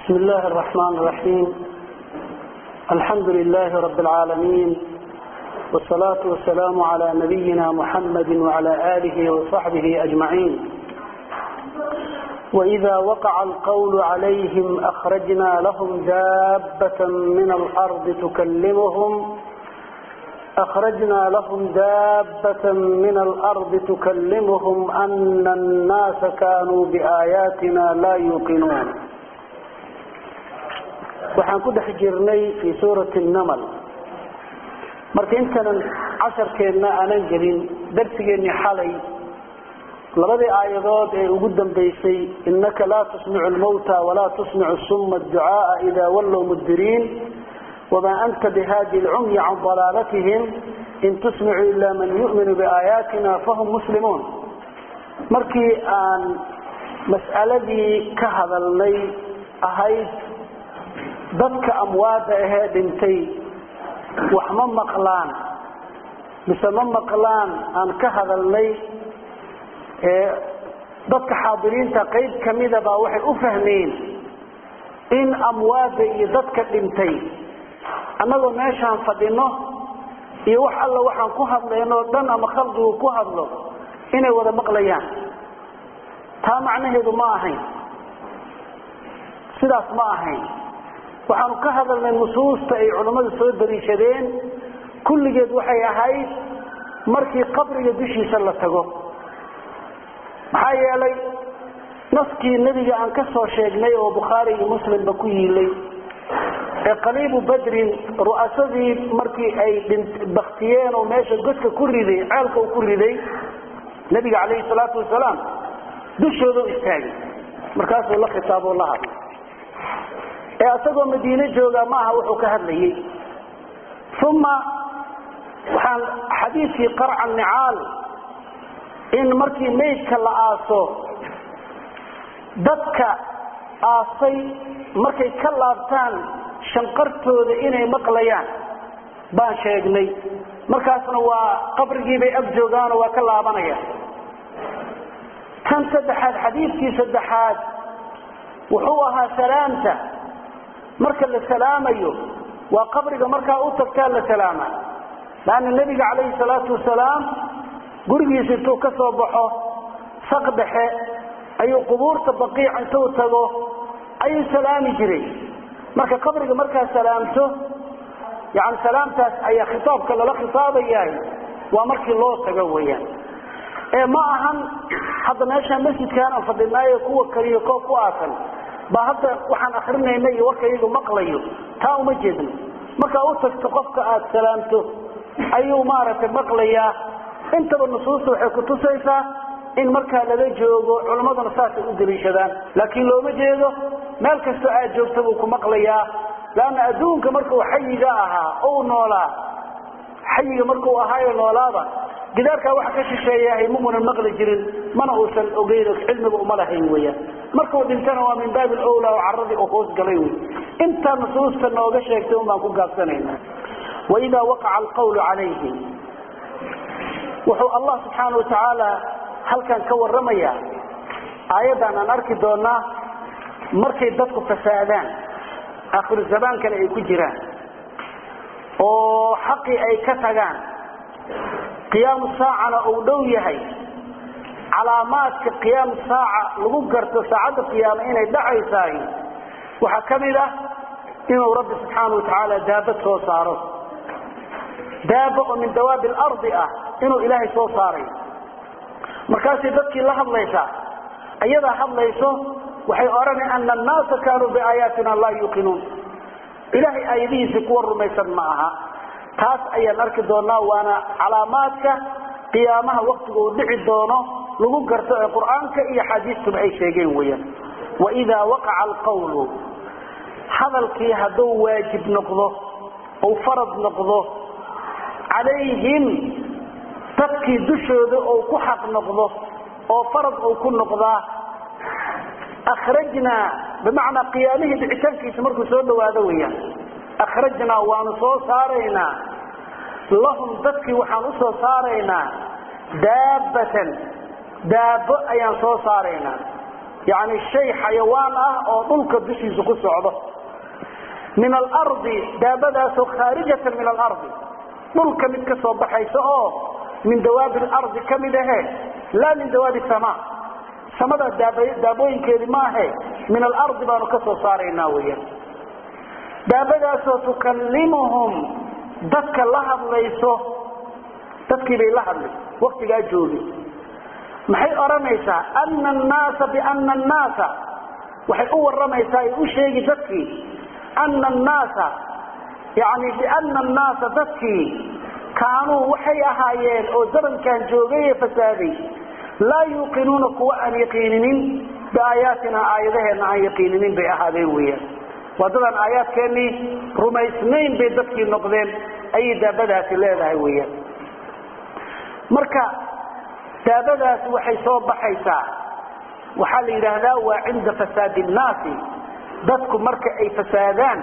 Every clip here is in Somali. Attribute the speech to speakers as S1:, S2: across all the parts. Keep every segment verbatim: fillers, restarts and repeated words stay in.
S1: بسم الله الرحمن الرحيم. الحمد لله رب العالمين، والصلاة والسلام على نبينا محمد وعلى آله وصحبه أجمعين. وإذا وقع القول عليهم أخرجنا لهم دابة من الأرض تكلمهم أخرجنا لهم دابة من الأرض تكلمهم أن الناس كانوا بآياتنا لا يوقنون. waxaan ku dhex jirnay fi suurati an-naml marka intaan casharkeena aanan gelin darsigeeni xalay labadii aayadood ee ugu dambeysay innaka la tusmi'u al-mawta wa la tusmi'u as-summa ad-du'a idha wallaw mudbirin wama anta bihadi al-'umyi 'an dalalatihim in tusmi'u illa man yu'minu bi ayatina fahum muslimun. markii aan mas'aladii ka hadalnay ahayd dadka amwaada ah dhintay wax ma maqlaan mise ma maqlaan aan ka hadalnay ee dadka xaadiriinta qayb kamida ba waxay u fahmeen in amwaada iyo dadka dhintay anagoo meeshaan fadhino iyo wax alla waxaan ku hadlayno dhan ama khalqigu ku hadlo inay wada maqlayaan. taa macnaheedu ma ahayn sidaas ma ahayn. waxaanu ka hadalnay nusuusta ay culimadu soo dariishadeen kulligeed waxay ahayd markii qabriga dushiisa la tago. maxaa yeelay naskii nebiga aan ka soo sheegnay oo bukhaari iyo muslimba ku yiilay ee qaliibu badrin ru'asadii markii ay baktiyeen oo meesha godka ku riday ceelka uu ku riday nebiga calayhi salaatu wasalaam dushooda u istaagay markaasuu la khitaaboo la hadlay ee asagoo madiina jooga ma aha wuxuu ka hadlayay. uma waxaan xadiidkii qarca nicaal in markii meydka la aaso dadka aasay markay ka laabtaan shanqartooda inay maqlayaan baan sheegnay. markaasna waa qabrigii bay ag joogaanoo waa ka laabanaya. tan saddexaad xadiidkii saddexaad wuxuu ahaa salaamta marka la salaamayo waa qabriga marka uu tagtaa la salaama. laana nabiga calayhi salaatu wasalaam gurigiisa intuu ka soo baxo saqdaxe ayuu qubuurta baqiic intuu tago ayuu salaami jiray. marka qabriga markaa salaamto yani salaamtaas ayaa khitaabka lala khitaabayahay waa markii loo tago weeyaan. ee ma ahan hadda meesha masjidkaan aan fadhinaayo kuwa kaliya koob ku aasan ba hadda waxaan akhrinayna iyo warkaygu maqlayo taa uma jeedno. marka uu tagto qofka aad salaamto ayuu maaragtay maqlayaa. intaba nusuusta waxay ku tusaysaa in markaa lala joogo culimaduna saas u daliishadaan. laakiin looma jeedo meel kasta aad joogto buu ku maqlayaa. laana adduunka markuu xayiga ahaa oo noolaa xayiga markuu ahaayo noolaaba gidaarka wax ka shisheeyahay mumuna maqli jirin mana uusan ogeyn cilmiga uma lahayn weeyaan. markuu dhintana waa min baab al-awla wa aradi oo hoos galay weey. inta nusuusta nooga sheegtay uma ku gaabsanayna. wa idha waqa'a al-qawlu alayhim wuxuu Allah subhanahu wa ta'ala halkan ka waramaya aayadan aan arki doona markay dadku fasaadaan aakhir zamaanka ay ku jiraan oo xaqi ay ka tagaan قيام الساعة أو دويهي علامات قيام الساعة لغو قرت ساعة قيام إنه دعي ساي وحكم له إنه رب سبحانه وتعالى دابته وصاره دابة من دواب الأرض أه إنه إلهي سو صاري مركاسي ذكي الله حظيسا أيضا حظيسه وحي أرني أن الناس كانوا بآياتنا لا يوقنون إلهي آيديه سكور رميسا معها taas ayaan arki doonaa waana calaamaadka qiyaamaha waqtiga uu dhici doono lagu garto ee quraanka iyo xadiistu ay sheegeen weeyaan. wa idha waqa'a al-qawlu hadalkii haduu waajib noqdo oo farad noqdo alayhim dadkii dushooda oo ku xaq noqdo oo farad oo ku noqdaa akhrajna bimaana qiyaamihi dhicitaankiisa markuu soo dhawaado weeyaan. أخرجنا ونصو صارينا لهم ذكي وحنصو صارينا دابة دابة أيان صو صارينا يعني شيء حيوان اه او دلك دشيسو ku socdo min al-ard daabadaas kharijatan min al-ard dulka mid ka soo baxayso oo min dawaab al-ard kamidahe la min dawaab as-samaa samada daabooyinkeedii ma ahe min al-ard baanu ka soo saaraynaa weeyaan daabadaas oo tukallimuhum dadka la hadlayso dadkii bay la hadlay waqtiga joogi maxay oranaysaa anna an-naas bi anna an-naas waxay u waramaysaa ay u sheegi dadkii anna an-naas yani bi anna an-naas dadkii kaanuu waxay ahaayeen oo zamankan joogay fasaaday la yuqinuna kuwa an yaqininin biaayatina aayadaheena aan yaqininin bay ahaadeen weeyaan wadadan aayaadkeeni rumaysnayn bay dadkii noqdeen ay daabadaasi leedahay weeyaan marka daabadaas waxay soo baxaysaa waxa la yiraahdaa waa cinda fasaad الناس dadku marka ay fasaadaan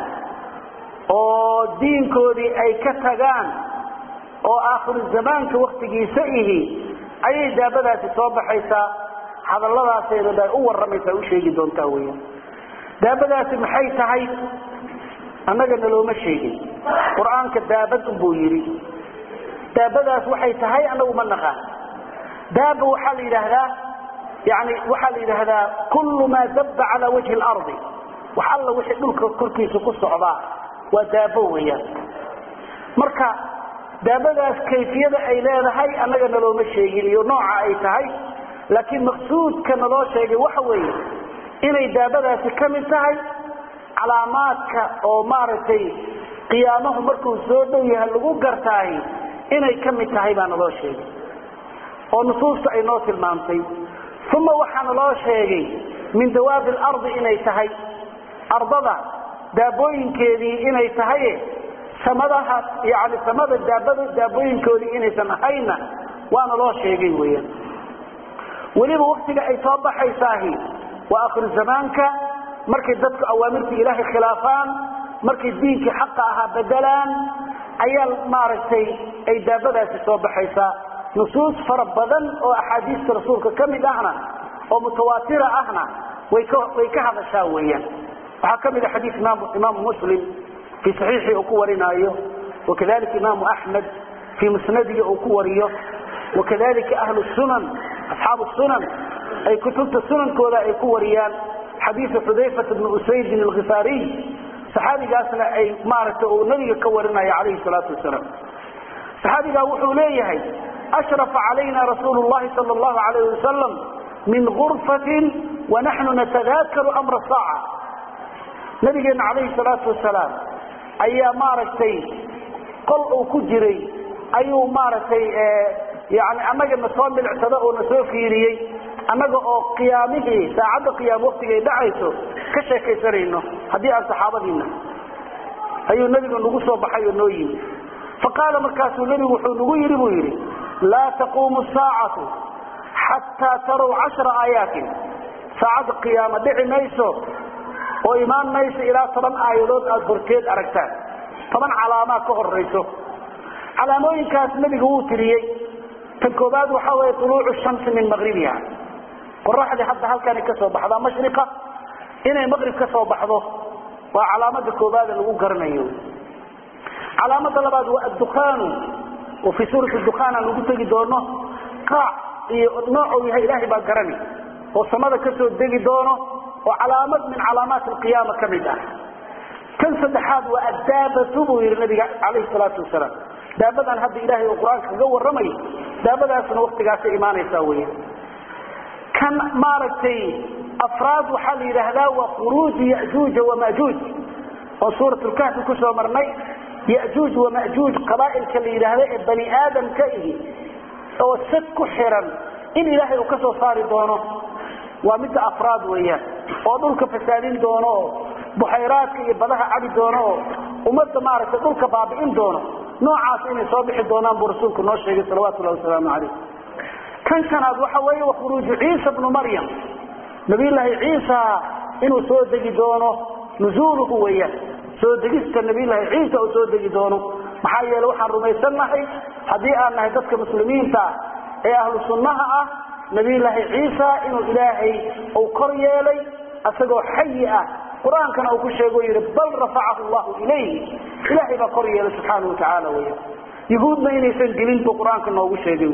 S1: oo diinkoodii ay ka tagaan oo aakhir zamaanka waqtigiisa ihi ay daabadaasi soo baxaysaa hadalladaasayna u waramaysaa u sheegi doontaa weeyaan daabadaasi maxay tahay annaga nalooma sheegin quraanka daabad buu yiri daabadaas waxay tahay anagu ma naqaan daab waxa la yiraahdaa yani waxa la yiraahdaa kullu ma dabba ala wajhi al-ard waxa alla wixii dhulka korkiisa ku socda waa daabo weeyaan marka daabadaas kayfiyada ay leedahay anaga nalooma sheegin iyo nooca ay tahay laakiin maqsuudka naloo sheegay waxa weeye inay daabadaasi kamid tahay calaamaadka oo maartay qiyaamahu markuu soo dhow yahay lagu gartaay inay kamid tahay baa naloo sheegay oo nusuusta ay noo tilmaantay thumma waxana loo sheegay min dawaab al-ard inay tahay ardada daabooyinkeedii inay tahay samadaha yaani samada daabada daabooyinkoodii inaysan ahayna waana loo sheegay weeyaan waliba waqtiga ay soo baxaysaa waa aakhir zamaanka markay dadku awaamirta ilaahay khilaafaan markay diinka xaq aha badalaan ayaa maaragtay ay daabadaasi soo baxaysaa nusuus farabadan oo ahadiista rasuulka kamid ahna oo mutawaatira ahna way ka way ka hadashaa weeyaan waxa kamid ah xadiis imaam imaam muslim fi sahihi oo ku warinayo وكذلك امام احمد في مسنده oo ku wariyo وكذلك اهل السنن اصحاب السنن اي كتب السنن كودا ay ku wariyaan حديث حذيفة بن أسيد الغفاري صحابي قاسنا أي مارته ونبي كورنا عليه الصلاة والسلام صحابي قاوحوا ليه أشرف علينا رسول الله صلى الله عليه وسلم من غرفة ونحن نتذاكر أمر الساعة نبينا عليه الصلاة والسلام أي مارتي قلقوا كجري أي مارتي آه يعني أمجا نصوم بالاعتداء ونسوفيري أمجا قيامه ساعد قيام وقته دعيته كشكيسرينه هذه الصحابة دينا أي النبي نقصه بحي النويم فقال مركز النبي وحنويري ويري لا تقوم الساعة حتى تروا عشر آيات ساعد قيامة دعي ميسو وإيمان ميسو إلى طبعا آيات البركات أركتان طبعا علامات كهر ريسو علاموين كاس النبي هو تريي تنكوباد وحاول طلوع الشمس من مغربها قرح دي حتى هل كان كسو بحضا مشرقة إنه مغرب كسو بحضه وعلامات الكوباد اللي هو قرنيو علامات اللباد هو الدخان وفي سورة الدخان اللي قلت لي دونه قاع نوعه هي إلهي باقرني والسماء كسو الدقي دونه وعلامات من علامات القيامة كمدة كان صدحاد وأدابة تبوير النبي عليه الصلاة والسلام دابدا هذا إلهي القرآن كجو الرمي دابدا سنة وقت قاسي إيمان يساويه كان مارتي أفراد وحالي لهذا وخروج يأجوج ومأجوج وصورة الكهف كسوة مرمي يأجوج ومأجوج قبائل كاللي لهذا بني آدم كأيه وست كحرا إن إلهي وكسو صاري دونه ومد أفراد وإياه ودولك فسادين دونه بحيرات يبضها عبي دونه ومد مارتي دولك بابعين دونه نوعاس إني صابح الدونان برسولك نوشيك صلوات الله والسلام عليه كان كان هذا وحوي وخروج عيسى بن مريم نبي الله عيسى إنه سودك دونه نزوله وياه سودك النبي الله عيسى وسودك دونه محايا لو حرمي سنحي حديئة أنها تذكر مسلمين تا إيه أهل السنة nabi ilaahi ciisa inuu ilaahay uu kor yeelay asagoo xay ah quraankana uu ku sheego yiri bal rafa'ahu allah ilayhi ilaahi ba kor yeelay subhanahu wa ta'ala weeyo yahuudna inaysan dilin buu quraanka noogu sheegay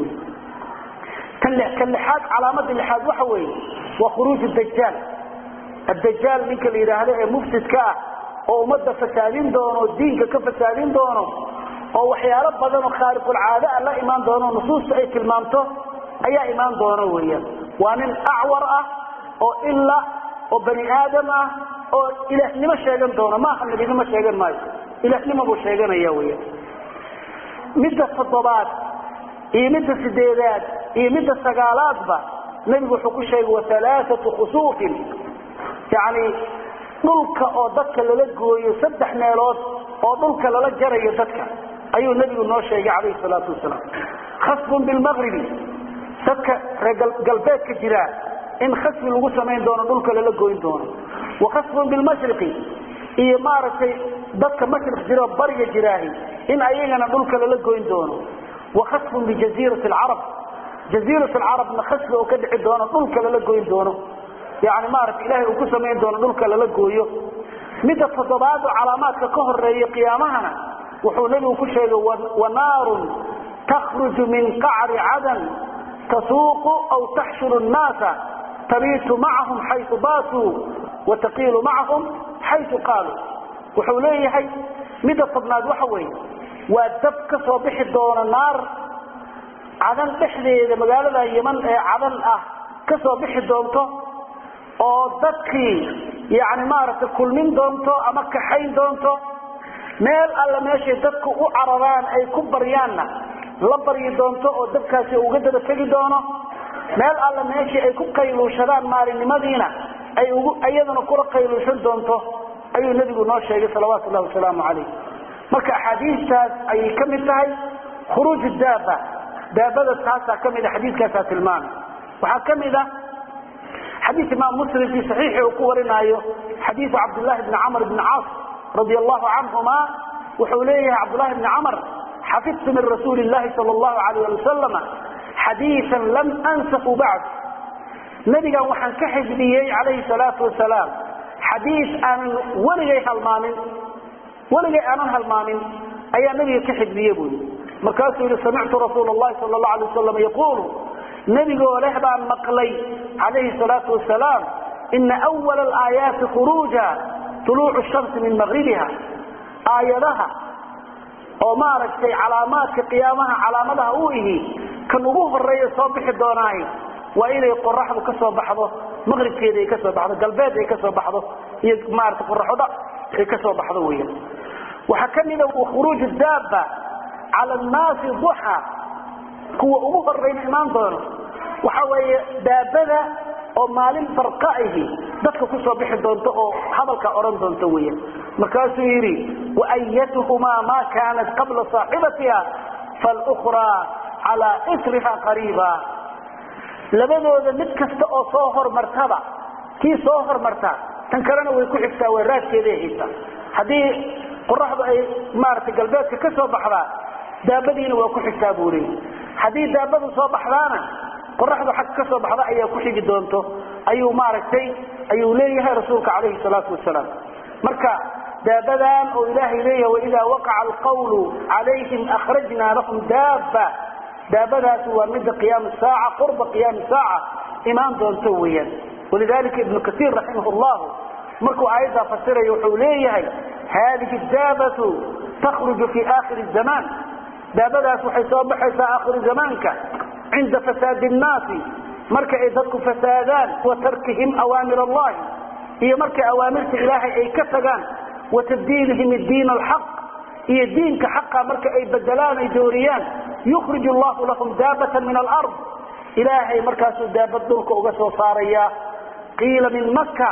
S1: kan kan lixaad calaamad lixaad waxa weeye waa khuruuj ad-dajjal ad-dajjal ninka la yiraahdo ee mufsidka ah oo umada fasaadin doono diinka ka fasaadin doono oo waxyaalo badan oo khaariqul caada la iman doono nusuusta ay tilmaamto ayaa iman doono weeyaan waa nin acwar ah oo illa oo bani aadam ah oo ilaahnimo sheegan doono ma aha nabinimo sheegan maayo ilaahnimo buu sheeganaya weeyaan midda toddobaad iyo midda sideedaad iyo midda sagaalaadba nabigu wuxuu ku sheegay wa thalathatu khusuf yaani dhulka oo dadka lala gooyo saddex meelood oo dhulka lala jarayo dadka ayuu nabigu noo sheegay calayhi salaatu wasalaam khasbun bil maghribi dadka galbeedka jira in khasbi lagu sameyn doono dhulka lala gooyin doono wa khasbun bil mashriqi iyo maaragtay dadka mashriq jira bariga jiraahi in ayagana dhulka lala gooyin doono wa khasbun bi jazirati al-arab jazirati al-arab ma khasbi oo ka dhici doono dhulka lala gooyin doono يعني ما عرف إلهي وكسمين دون دولك للقويه مدى التضباد وعلامات كهر قيامهنا وحولي وكشه ونار تخرج من قعر عدن تسوق أو تحشر الناس تبيت معهم حيث باتوا وتقيل معهم حيث قالوا وحولي هي مدى التضباد وحوي والدبك صبح دون النار عدن تحذي مقالة يمن عدن أه كصبح دونته oo dadkii yaani maaragtay kulmin doonto ama ka xayn doonto meel alla meesha dadku u cararaan ay ku baryaana la baryi doonto oo dadkaasi uga daba tagi doono meel alla meesha ay ku qayluushadaan maalinimadiina ay ugu ayadana ku qayluushan doonto ayuu nabigu noo sheegay salawaatu allah wasalaamu alayhi marka xadiistaas ay kamid tahay khuruuj daaba daabada taasa kamid ah xadiiskaas tilmaan waxa kamid ah حديث امام مسلم في صحيحه وكورنايو حديث عبد الله بن عمرو بن عاص رضي الله عنهما وحوليه عبد الله بن عمرو حفظت من رسول الله صلى الله عليه وسلم حديثا لم انسه بعد نبي وحن كحجبيه عليه الصلاه والسلام حديث ان ولغي هلمانين ولغي انا هلمانين اي نبي كحجبيه بو مركاسو سمعت رسول الله صلى الله عليه وسلم يقول نبي له بان مقلي عليه الصلاة والسلام إن أول الآيات خروجا طلوع الشمس من مغربها آياتها أو مارك في علامات قيامها علامتها أوه كنوه الرئيس صبح الدوناي وإلي قرح كسر بحضه مغرب كده كسر بحضه قلبات كسر بحضه مارك قرح ده كسر بحضه ويا وحكمنا له خروج الدابة على الناس ضحى هو أبوه الرئيس إمام دونه وحوي دابده oo maalin farqaahi dadka ku soo bixi doonto oo hadalka oran doonto weeyaan markaasuu yiri wa ayyatuhuma ma kanat qabla sahibatiha fal ukhra ala ithriha qariba labadooda mid kasta oo soo hormartaba kii soo hormarta tan kalena way ku xigtaa waraadkeeda haysta hadii qorraxdu ay maartay galbeedka ka soo baxda daabadiina waa ku xigtaa buuri hadii daabadu soo baxdaana qorraxdu xaq ka soo baxda ayaa ku xigi doonto ayuu maaragtay ayuu leeyahay rasuulka kaleey salaatu wasalaam marka daabadan oo ilaahay leeyahay wa ila waqa'a alqawlu alayhim akhrajna lahum dabba daabadaas waa mid qiyam saa'a qurba qiyam saa'a iman doonto weeyaan ولذلك ابن كثير رحمه الله markuu ayada fasirayo wuxuu leeyahay هذه الدابة تخرج في آخر الزمان daabadaas waxay soo baxaysaa آخر زمانك عند فساد الناس مركا إذاك فسادان وتركهم أوامر الله هي مركا أوامر إلهي أي كفقان وتبديلهم الدين الحق هي الدين كحقا مركا أي بدلان أي دوريان يخرج الله لهم دابة من الأرض إلهي مركا سدابة دولك وقسو صاريا قيل من مكة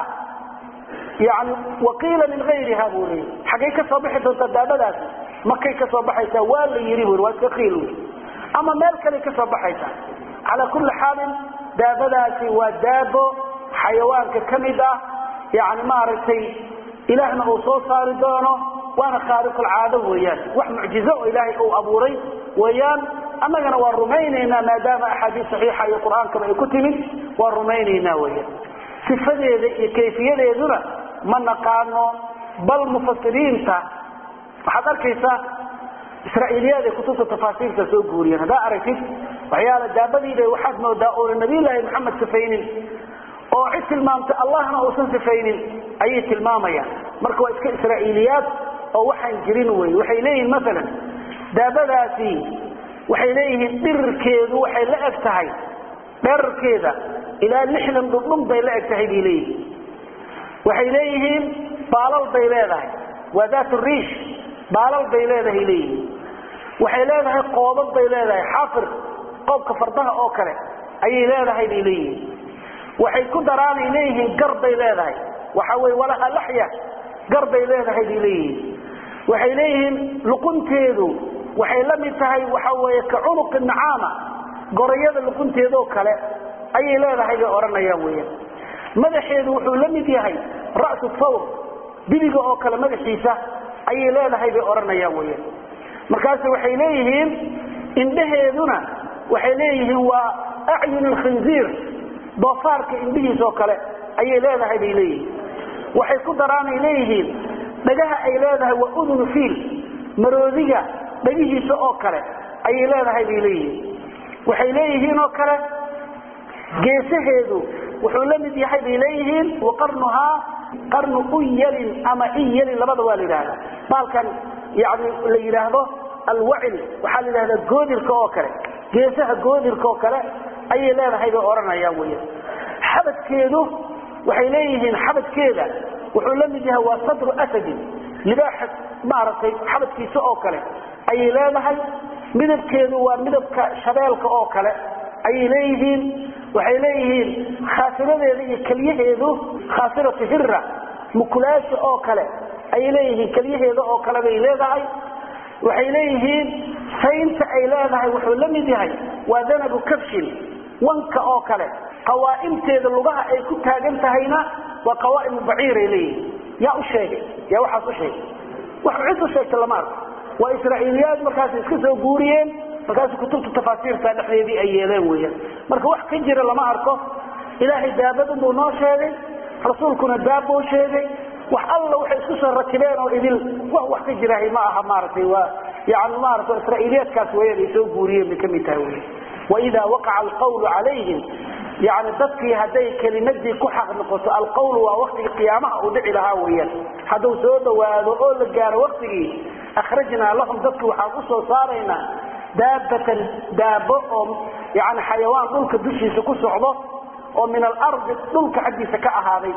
S1: يعني وقيل من غيرها بولي حقيقة صباحة الدابة مكة صباحة والي يريبون واسكخيلون أما مالك لك صباحيتا على كل حال دابداسي ودابو حيوان كمدة يعني ما رتي إلهنا أصول صار دونه وانا خارق العادة ويان وح معجزة إلهي أو أبوري ويان annagana waa rumaynayna maadaama axaadiis saxiixa iyo quraanka ay ku timid waa rumaynayna weeye sifadeeda iyo kayfiyadeeduna ma naqaano bal mufassiriinta waxaad arkaysaa israa'iiliyada kutubta tafaasiirta soo guuriyeen hada aragtid waxyaala daabadiida waxaad moodaa oo nabi ilaahay maxamed sifaynin oo cid tilmaamta allahna uusan sifaynin ayay tilmaamayaan marka waa iska israa'iiliyaad oo waxaan jirin way waxay leeyihiin midalan daabadaasi waxay leeyihiin dhirkeedu waxay la eg tahay dherkeeda ilaa lixdan dhudhun bay la eg tahay bay leeyihiin waxay leeyihiin baalal bay leedahay waa daatu riish baalal bay leedahay leeyihiin waxay leedahay qoobad bay leedahay xafir qoobka fardaha oo kale ayay leedahay bay leeyihiin waxay ku daraanay leeyihiin gar bay leedahay waxa way walaha laxya gar bay leedahay bay leeyihiin waxay leeyihiin luqunteedu waxay la mid tahay waxa way ka cunuq nacaama gorayada luqunteedu oo kale ayay leedahay bay oranayaan weeyaan madaxeedu wuxuu la mid yahay ra'su thawr biliga oo kale madaxiisa ayay leedahay bay oranayaan weeyaan markaas waxay leeyihiin indhaheeduna waxay leeyihiin waa a'yun al-khinzir doofaarka indhihiisa oo kale ayay leedahay bay leeyihiin waxay ku daraanay leeyihiin dhagaha ay leedahay waa udun fiil maroodiga dhagihiisa oo kale ayay leedahay bay leeyihiin waxay leeyihiin oo kale geesaheedu wuxuu la mid yahay bay leeyihiin waqarnuha qarnu uyalin ama iyalin labada waa la yiraahdaa balkan yaani la yiraahdo alwa'il waxa la yiraahdaa goodirka oo kale geesaha goodirka oo kale ayay leedahay bay oranayaan weeye xabadkeedu waxay leeyihiin xabadkeeda wuxuu la mid yahay waa sadru asad libaax maaratay xabadkiisa oo kale ayay leedahay midabkeedu waa midabka shabeelka oo kale ayay leeyihiin waxay leeyihiin khaasiradeeda iyo kaliyaheedu khaasiratu hirra mukulaasha oo kale ayay leeyihiin kaliyaheeda oo kale bay leedahay waxay leeyihiin saynta ay leedahay wuxuu la mid yahay waa danabu kabshin wanka oo kale qawaa'imteeda lugaha ay ku taagan tahayna waa qawaa'im baciir ay leeyihiin yaa u sheegay yaa waxaas u sheegay wax cid u sheegtay lama arko waa israa'iiliyaad markaas iska soo guuriyeen markaas kutubta tafaasiirta dhexdeedii ay yeeleen weeyaan marka wax ka jira lama arko ilaahay daabadu buu noo sheegay rasuulkuna daab buu sheegay wax alla waxay isku soo rakibeen oo idil wax wax ka jira ma aha maartay waa yaani maartay israa'iiliyaadkaas weeyaan ay soo guuriyeen bi kamid tahay weeyaan wa idha waqa'a al-qawlu alayhim يعني dadkii haday kelimadii ku xaq noqoto alqawl waa waqtiga qiyaamaha oo dhici lahaa weeyaan haduu soo dhawaado oo la gaaro waqtigii akhrajna lahum dadku waxa ku soo saarayna daabatan daabo oo yani xayawaan dhulka dushiisa ku socdo oo min al-ard dhulka xadiisa ka ahaaday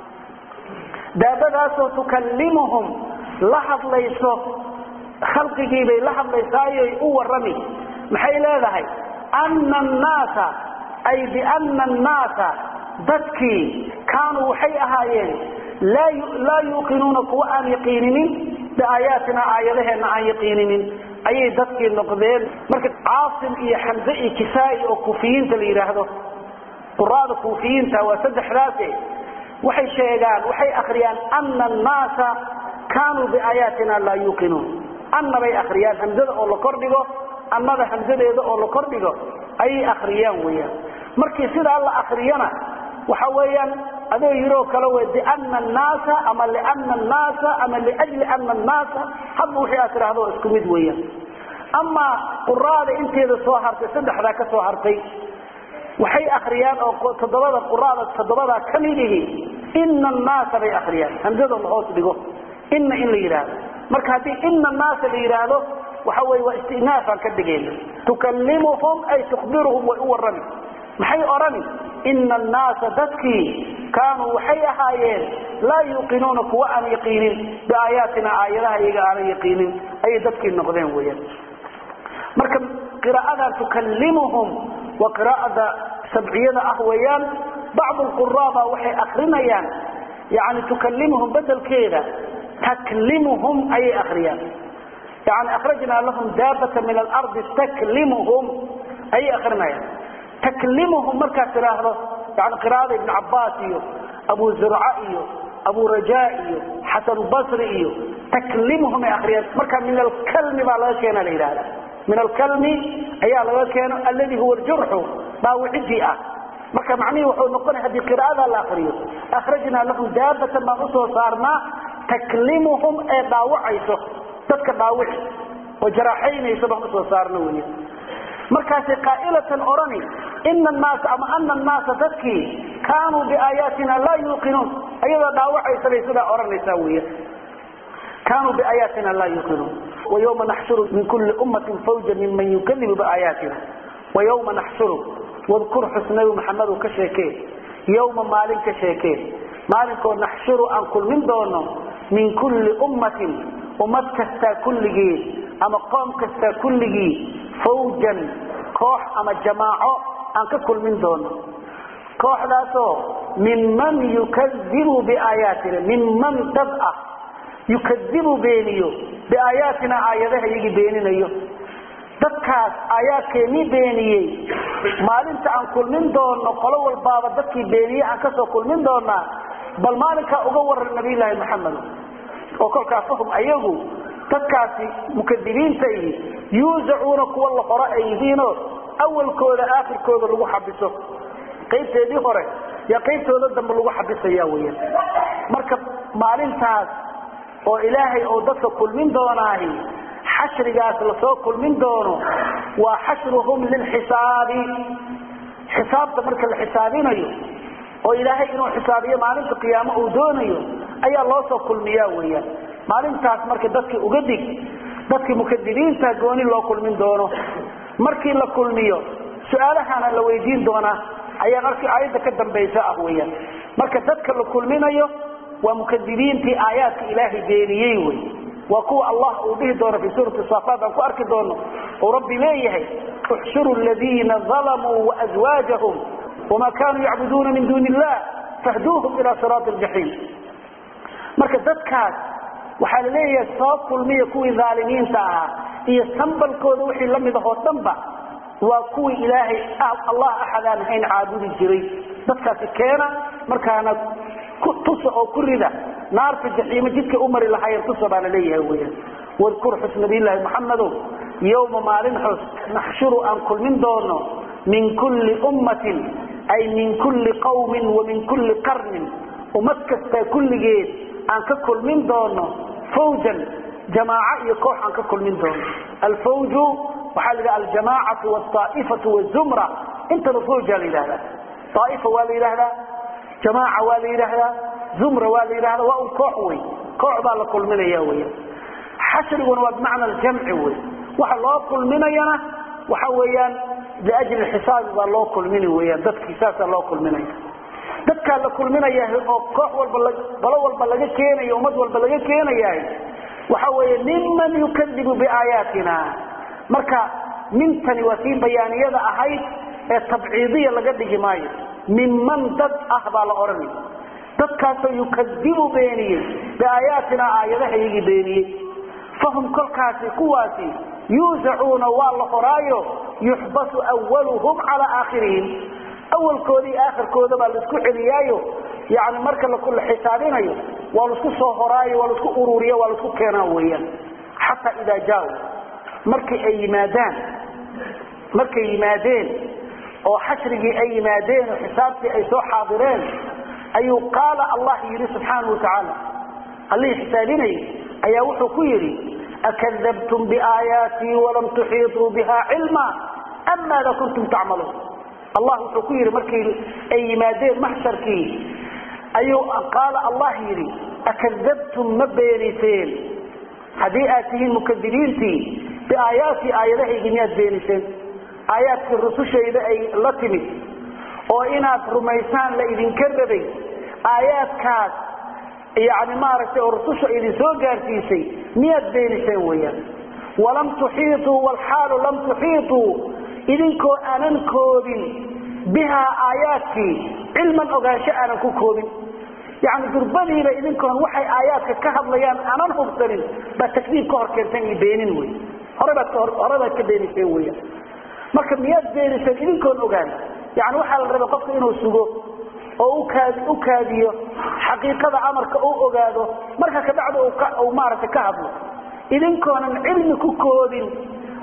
S1: daabadaas oo tukallimuhum la hadlayso khalqigii bay la hadlaysaayay u warami maxay leedahay anna an-naasa أي بأن الناس ذكي كانوا وحي أهايين لا لا يوقنون قوة يقينين بآياتنا آياتنا عن يقينين أي ذكي النقدين مركز عاصم إيه حمزة إيه كسائي أو كوفيين تلي هذا قرآن كوفيين توا سدح راسي وحي شيئان وحي أخريان أن الناس كانوا بآياتنا لا يوقنون أن بي أخريان حمزة أو لقربه أن هذا حمزة أو لقربه أي أخريان ويا markii sida alla akhriyana waxa weeyaan adoo yiro kala weedi anna an-naasa ama li anna an-naasa ama li ajli anna an-naasa habu wixii asraado isku mid weeyaan amma quraada inteeda soo hartay saddexda ka soo hartay waxay akhriyaan oo todobada quraada todobada kamidihi inna an-naasa bay akhriyaan hamzada hoos dhigo inna in la yiraahdo marka hadii inna an-naasa la yiraahdo waxa weey waa istinaafan ka dhigeen tukallimuhum ay tukhbiruhum wa uwarrami maxay orani inna an-naasa dadki kaanu waxay ahaayeen la yuqinuna kuwa aan yaqiinin biaayatina aayadaha iyaga aan yaqiinin ay dadki noqdeen weeyaan marka qiraa'ada tukallimuhum wa qiraa'ada sab'iyada ah weeyaan بعض القراء waxay akhrinayaan yani tukallimuhum badal keeda taklimuhum ay akhriyaan يعني أخرجنا لهم دابة من الأرض تكلمهم أي أخرنايا تكلمهم مركز تلاحظه يعني قراءة ابن عباسي أبو زرعائي أبو رجائي حسن البصري تكلمهم يا أخريات مركز من الكلم على شيئا لإله min alkalmi ayaa laga keeno alladhi huwa aljurhu daawicidi ah marka macnihi wuxuu noqonay hadii qiraa'ada la akhriyo akhrajna lahum daabatan ma usoo saarna taklimuhum ee daawacayso dadka daawici oo jaraxaynayso ba usoo saarna weeye markaas qaa'ilatan orani inna an-nas ama anna an-nas tadki kaanu bi ayatina la yuqinun ayada daawacayso sida oranaysa weeye kaanu bi ayatina la yuqinun wa yawma nahshuru min kulli ummatin fawjan mimman yukallimu bi ayatina wa yawma nahshuru wadhkur husna muhammad kashake yawma maalin kashake maalinko nahshuru an kull min doono min kulli ummatin ummat kasta kulligi ama qoom kasta kulligi fawjan koox ama jamaaco aan ka kulmin doono kooxdaasoo mimman yukazzibu bi ayatina mimman tab'a yukazzibu beeniyo bi ayatina ayadaha yigi beeninayo dadkaas aayaadkeeni beeniyay maalinta aan kulmin doono qolo walbaaba dadkii beeniyay aan ka soo kulmin doona bal maalinka uga waran nabi ilaahi maxamed oo kolkaas fahum ayagu dadkaasi mukadibiinta yuuzauna kuwa la hore ay yihiino awalkooda aakhirkooda lagu xabiso qaybteedii hore ya qaybtooda dambe lagu xabisaya weeyaan marka maalintaas oo ilaahay oo dadka kulmin doonaahi xashrigaas la soo kulmin doono waa xashruhum lil hisaabi xisaabta marka la xisaabinayo oo ilaahay inuu xisaabiyo maalinta qiyaamo uu doonayo ayaa loo soo kulmiyaa weeyaan maalintaas marka dadkii uga dig dadkii mukadibiinta gooni loo kulmin doono markii la kulmiyo su'aalahana la weydiin doona ayaa markii aayada ka dambaysa ah weeyaan marka dadka la kulminayo waa mukadibiintii aayaadka ilaahay beeniyay way waa kuwa Allah uu dhihi doono fi suurati safaat ku arki doono oo rabbi leeyahay uxshuru alladheena zalamu wa azwajahum wama kanu ya'buduna min dunillah fahduhum ila sirat aljahim marka dadkaas waxa la leeyahay soo kulmiyo kuwii zaalimiinta ah iyo sambalkooda wixii la mid ah dhanba waa kuwii ilaahay Allah ahadaan hayn caabudi jiray dadkaas keena markaana ku tuso oo ku rida naarta jahiim jidka umar ilahay tuso baa la leeyahay weeyaan wadkur husna billahi muhammadu yawma maalin hus nahshuru an kull min doono min kulli ummatin ay min kulli qawmin wa min kulli qarnin ummat kasta kulligeed aan ka kulmin doono fawjan jamaa'a iyo koox aan ka kulmin doono al-fawju waxa la al-jamaa'atu was-ta'ifatu waz-zumra inta fawja la ilaha ta'ifa wa la ilaha jamaa'a wa la ilaha zumra wa la ilaha wa koox way koox baa la kulminaya weeyo xashriguna waa macna al-jam'i way waxa loo kulminayana waxa weeyaan liajli al-hisaab baa loo kulminay weeyaan dadkii saasa loo kulminaya dadka la kulminaya oo koox walba balo walba laga keenayo umad walba laga keenayaa waxa weeye nimman yukadibu bi ayatina marka mintani waa tii bayaaniyada ahayd ee tabciidiya laga dhigi maayo mimman dad ah baa la oranay dadkaas yukadibu beeniye bi ayatina ayadaha yigi beeniye fahum kolkaasi kuwaasi yuuzauna waa la qoraayo yuhbasu awwaluhum ala aakhirihim أول كودي آخر كودا بالسكو عليايو يعني مركز لكل حسابينيو والسكو صهراي والسكو أروريا والسكو كناويا حتى إذا جاءوا مركز أي مادان مركز أي مادين أو حشري أي مادين وحسابتي أي سو حاضرين أي قال الله يري سبحانه وتعالى الله حسابيني أي وحو كيري أكذبتم بآياتي ولم تحيطوا بها علما أم ماذا كنتم تعملون الله حكير مركي أي مادين محشركي أيو قال الله يري أكذبتم مبينيتين حديئاتهم مكذبينتي بآياتي آياته جميعات بينيتين آيات الرسول شيء أي لطمي وإنات رميسان لإذن كربي آيات كاس يعني ما رأيت الرسول شيء إذن سوقار في شيء مئات بينيتين ويا ولم تحيطوا والحال لم تحيطوا إذنكو أنن كوبين بها آياتي علما أغاشاء أنن كوبين يعني درباني إلى إذنكو وحي آياتك كهب ليان أنن خبصرين بتكذيب كهر كنتين يبينين وي هربت كبيني سيوية مركب مياد بيني سيوية إذنكو أغان يعني وحي الربا قفت إنه السجو أو أكاديو حقيقة عمرك أو أغادو مركب كبعد أو مارك كهب إذنكو أنن علم كوبين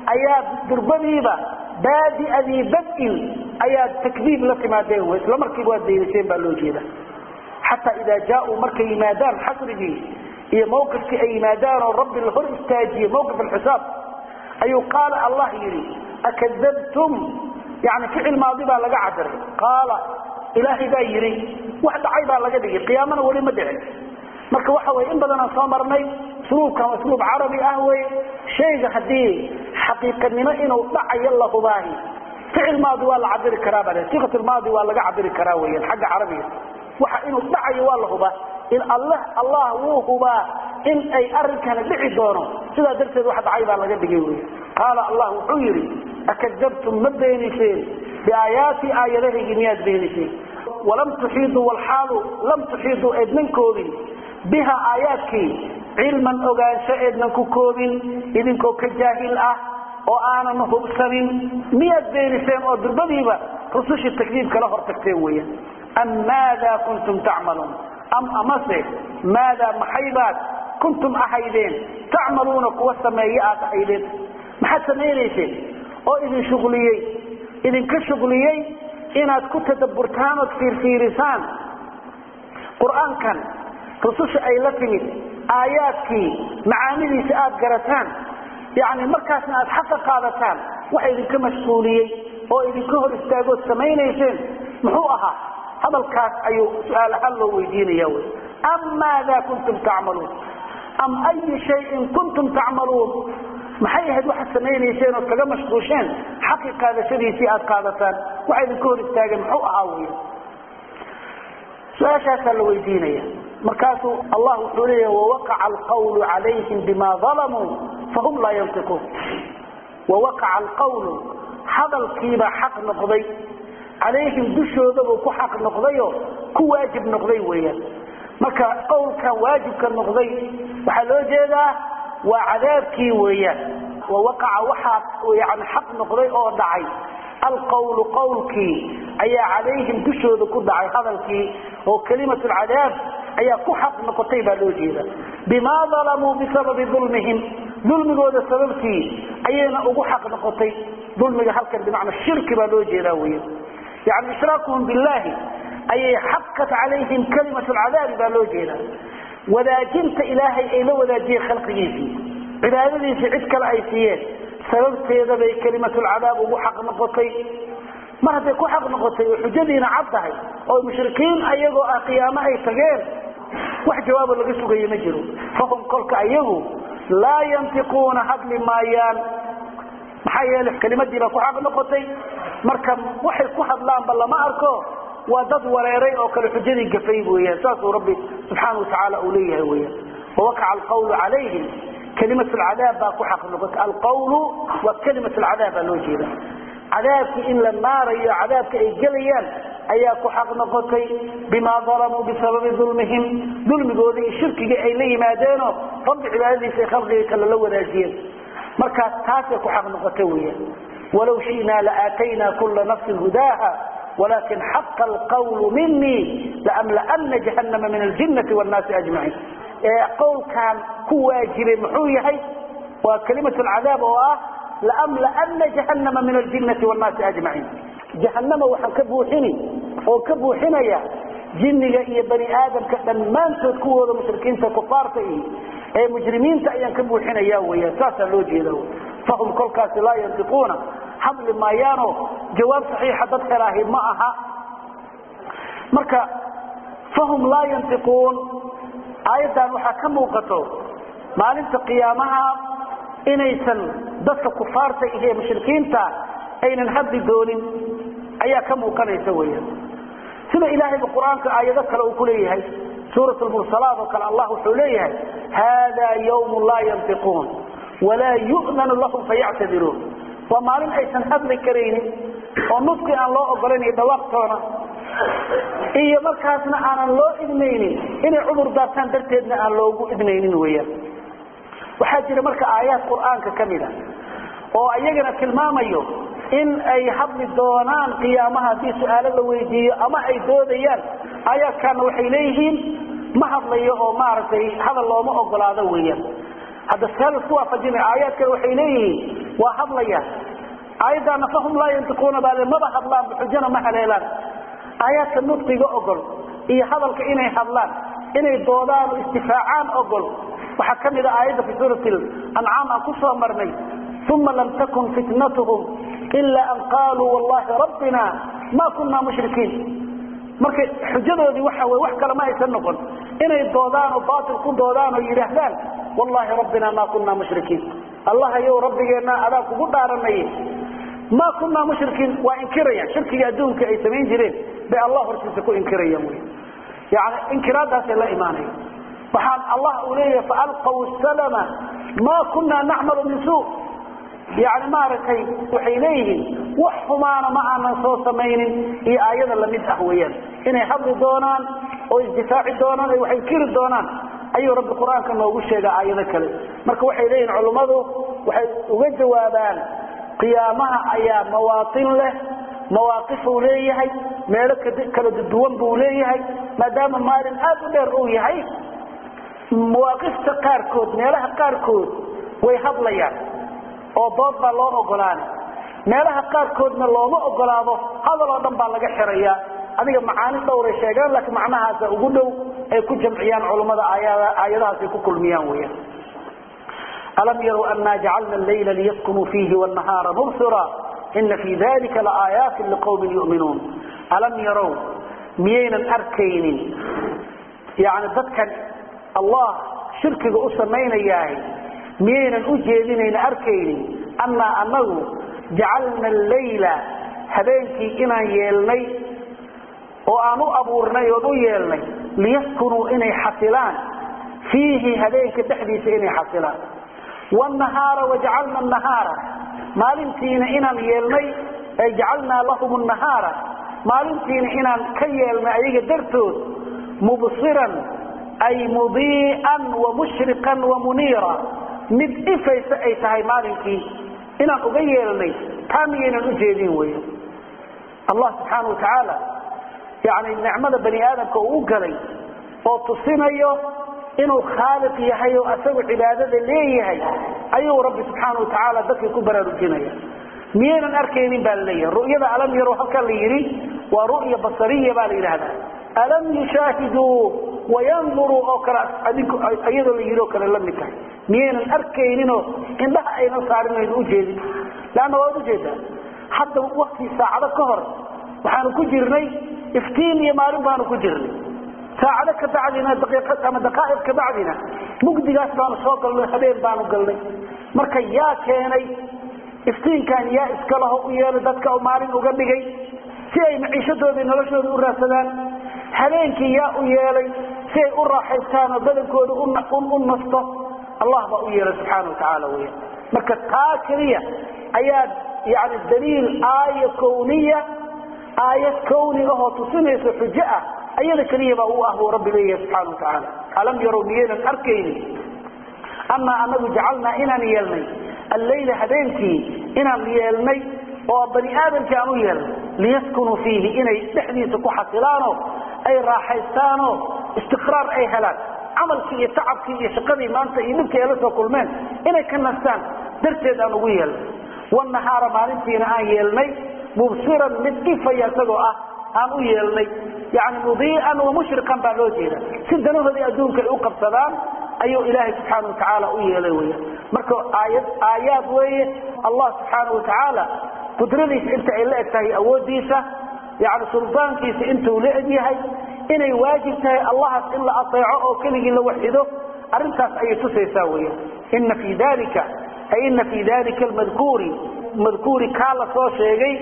S1: ayaa durbadiiba baadi adii bad'in ayaa takdiib la timaadeen way isla markiiba waa deeyseen baa loo jeeda xataa idaa jaa'uu markay yimaadaan xasrigii iyo mowqifkii ay yimaadaan oo rabbi la hor istaajiye mowqif alxisaab ayuu qaala allah yidhi akadabtum yani ficil maadi baa laga cabiray qaala ilaahay baa yidhi wax dhacay baa laga dhigay qiyaamana weli ma dhicin marka waxa way in badan aan soo marnay usluubkan usluub carabi ah way shayga hadii xaqiiqanimo inuu dhacayo la hubaahi ficil maadi waa la cabiri karaa bale siqat maadi waa laga cabiri karaa weeyaan xagga carabiga waxa inuu dhacayo waa la hubaa in allah allah wuu hubaa in ay arrinkan dhici doono sida darteed wax dhacay baa laga dhigay weey qaala allah wuxuu yiri akadabtum mabeeniseen biaayaati aayadahi miyad beeniseen walam tuhidu wal halu lam tuhidu idnankoodin biha aayaadki cilman ogaansho idnan ku koobin idinkoo ka jaahil ah oo aanan hubsanin miyad beeniseen oo durbadiiba rusushi takdiib kala hortagteen weeyaan am maada kuntum ta'malun am amase maada mahaybat kuntum ahaydeen ta'maluna kuwa sameeyaad ahaydeen maxaa sameeyseen oo idin shugliyay idin ka shugliyay inaad ku tadabburtaan oo fiirfiirisaan quraankan rususha ay la timid aayaadkii macaanidiisa aad garataan يعني مركز ناس حتى قادتان واحد كما مسؤولية أو إذا كهر استاجوا سمينيشين محوها هذا الكاس أيو سؤال هل ويدين يوم أم ماذا كنتم تعملون أم أي شيء كنتم تعملون محي هاد واحد سمينيشين وكذا مشغوشين حقيقة هذا شيء سيئات قادتان واحد كهر استاجوا محوها ويا سؤال هل ويدين يوم مركز الله حوليه ووقع القول عليهم بما ظلموا فهم لا ينطقون ووقع القول هذا الكيبة حق نقضي عليهم دشوا ذبوا حق نقضي كواجب نقضي ويا مكا قول كان واجب كان نقضي وحلو جيدا وعذاب كي ويا ووقع وحق يعني حق نقضي او دعي القول قولك أي عليهم دشوا ذكو دعي هذا الكي هو كلمة العذاب أي كحق نقطي بالوجيدة بما ظلموا بسبب ظلمهم ظلم هذا سببتي أينا أبو حق نقطي ظلم هلك بمعنى الشرك بالوجيدة يعني إشراكهم بالله أي حقت عليهم كلمة العذاب بالوجيدة وذا جنت إلهي إلى وذا جي خلقه عبادتي في عدك الأيسيات سببتي هذا بكلمة العذاب أبو حق نقطي ما هذا كو حق نقطي وحجدين عبدها أو المشركين أيقوا قيامة أي تغير واحد جواب اللي قصوا قيم يجروا فهم قلق أيقوا لا ينطقون حبل مايان محايا لك كلمة دي بكو حق نقطي مركب وحي كو حبلان بلا ما أركو ودد وريري أو كالحجدين قفيب ويا ساسوا ربي سبحانه وتعالى أوليه ويا ووقع القول عليهم كلمة العذاب باكو حق نقطي القول وكلمة العذاب الوجيدة عذابك إن لما رأي عذابك إجليان أياك حق نقطي بما ظلموا بسبب ظلمهم ظلم قولي الشرك إليه ما دانه رب عبادي في خلقه كاللو ناجين مركز تاسك حق نقطوية ولو شئنا لآتينا كل نفس هداها ولكن حق القول مني لأملأن جهنم من الجنة والناس أجمعين قول كان كواجب محوية وكلمة العذاب هو لأملأن جهنم من الجنة والناس أجمعين جهنم وحكبوحني وكبوحنيا جنية إيا بني آدم كأنمان تذكوه المشركين كفارته أي مجرمين تأيان كبوحنيا ويا ساسا لوجه له فهم كل كاس لا ينطقون حبل ما يانو جواب صحيح حدث راهي معها مركا فهم لا ينطقون أيضا وحكموا قطو ما لنت قيامها inaysan dadka kufaarta iyo mushrikiinta aynan haddi doonin ayaa ka muuqanaysa weeyaan sida ilaahay quraanka aayado kale uu ku leeyahay suuratul mursalaat oo kale allah wuxuu leeyahay hada yawm la yantiqun wala yu'manu lahum fay'tadirun wa maalin aysan hadli kareynin oo nufki aan loo ogolanay dhawaaqtoona iyo markaasna aan loo idnaynin inay cudur daartaan darteedna aan loogu idnaynin weeyaan waxaa jira marka aayaad quraanka kamida oo ayagana tilmaamayo in ay hadli doonaan qiyaamaha di su'aalo la weydiiyo ama ay doodayaan aayaadkan waxay leeyihiin ma hadlayo oo maartay hadal looma ogolaado weeyaan hada salaf ku afajina aayaadkan waxay leeyihiin وحضليا أيضا فهم لا ينطقون بالله ما بحضلان بحجنا ما حليلان آيات النطق أقول إيه حضلك إني حضلان إني دودان واستفاعان أقول وحكم إذا آيات في سورة الأنعام أقصى مرني ثم لم تكن فتنتهم إلا أن قالوا والله ربنا ما كنا مشركين markay xujadoodii waxa way wax kala ma aysan noqon inay doodaan oo baatil ku doodaan oo yiraahdaan wallahi rabbina ma kunna mushrikiin allah ayu rabbigeena adaa kugu dhaaranay ma kunna mushrikiin wa inkiraya shirkiga adduunka ay sameyn jireen bay allah hortiisa ku inkirayaan way yaani inkiraadaas la iimaanay waxaan allah u leeyahay fa alqaw salama ma kunna na'malu min suu يعني ما ركي وحيليه وحمانا معنا صوت مين هي آيات لمد أهويان إن يحضر دونان وإجدفاع دونان وحيكير دونان أي رب القرآن كما يقول شيء آيات كله مرك وحيلين علماء وجوابان قيامها أيام مواطن له مواقف وليه مالك كلا الدوام بوليه ما دام مال أقدر رويه مواقف تقاركود مالها قاركود ويحضليان oo dood baa loo ogolaan meelaha qaar koodna looma ogolaado hadal oo dhan baa laga xirayaa adiga macaani dhowr ay sheegaan laakiin macnahaas ugu dhow ay ku jamciyaan culimada aayada aayadahaas ku kulmiyaan weeyaan alam yaru anna ja'alna al-layla liyaskunu fihi wan-nahara mubsira inna fi dhalika laayatin liqawmin yu'minun alam yaru miyaynan arkaynin yaani dadkan Allah shirkiga u sameeyay مين الأجيلين أركيني أما أنه جعلنا الليل هبينكي إنا يلني وأنو أبورني ودو يلني ليسكنوا إني حصلان فيه هبينك تحديث إني حصلان والنهار وجعلنا النهار مالنتين إنا يلني أي جعلنا لهم النهار مالنتين إنا كيلنا أي درتوز مبصرا أي مضيئا ومشرقا ومنيرا mid ifaysa ay tahay maalinkii inaan uga yeelnay taamiyeen u jeedin way Allah subhanahu wa ta'ala yaani nicmada bani aadamka uu galay oo tusinayo inuu khaliq yahay oo asagu cibaadada leeyahay ayuu rabbi subhanahu wa ta'ala dadka ku baraarujinaya miyeen arkaynin baa leeyahay ru'yada alam yaro halka la yiri waa ru'ya basariya baa la yiraahdaa alam yushahidu وينظروا أكرا أيضا يجيروا كلا لم يكن مين الأركينينو إن ده أيضا صارنا الوجود لأنه هو الوجود حتى وقت ساعة كهر وحنا كجرني افتين يمارب وحنا كجرني ساعة كبعدنا دقيقة أما دقائق كبعدنا مقدي قاس بانو صوت الحبيب بانو قلني مركا يا كيني افتين كان يا اسكاله ويا لدتك ومارين وقبقي سي معيشته بنرشده الرسلان habeenkii yaa u yeelay si ay u raaxaystaan badankooda u nasto Allah baa u yeelay subhanahu wa ta'ala weey marka taa kaliya ayaa yaani daliil aaya kawniya aayat kawniga oo tusinaysa xujaa ayada kaliya baa uu ahuu rabbi leeyahay subhanahu wa ta'ala alam yaru miyana arkayni amma anagu jacalna inaan yeelnay al-layla habeenkii inaan yeelnay oo bani aadamka aanu yeelnay liyaskunu fihi inay dhaxdiisa ku xasilaano أي راحيستانو استقرار أي هلاك عمل كي تعب كي شقدي ما أنت يمكن يلسوا كل من إنك كنستان درتد أنا ويل والنهار ما نتينا أيلني مبصرا متكيف يسقوا أنا ويلني يعني مضيئا ومشرقا بالوجهه سدنا هذه أدونك الأوقف سلام أيو إلهي سبحانه وتعالى ويلي ويا مركو آيات آيات ويا الله سبحانه وتعالى قدرني أنت إلا أتهي أوديسه يعني سلطان كيس انت ولعبيهي إني واجبتها الله إلا أطيعه وكله إلا وحده أرنتاس أي تسيساوية إن في ذلك أي إن في ذلك المذكور مذكور كالا صوشيغي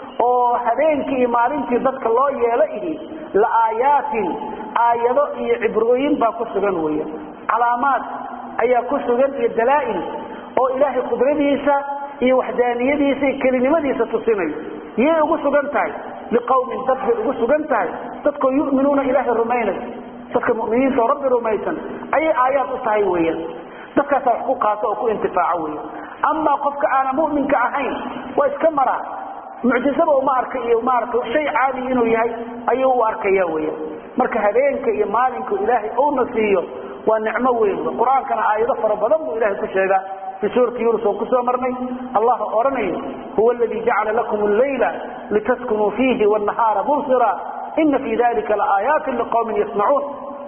S1: وهذينك إمارينك ذاتك الله يلئه لآيات آيات عبروين باكسغن ويا علامات أي كسغن الدلائل أو إلهي قدرتيسا إي وحدانيتيسا كلمتيسا تصيني يهي أغسغن لقوم تدفع وسجنتها تدكوا يؤمنون إله الرمينة تدكوا مؤمنين رب الرميسا أي آيات صحيحية تدكوا حقوقها تأكوا انتفاعوية أما قفك أنا مؤمن كأحين وإسكمرا معجزة وما أركيه وما أركيه شيء عادي إنه يهي أيه أركيهوية مركا هذينك إيمانك إلهي أو نسيه والنعمة وين القرآن كان آيات فربضم إلهي كشيئا في سورة يونس وقصة مرني الله أرني هو الذي جعل لكم الليل لتسكنوا فيه والنهار مبصرا إن في ذلك لآيات لقوم يسمعون.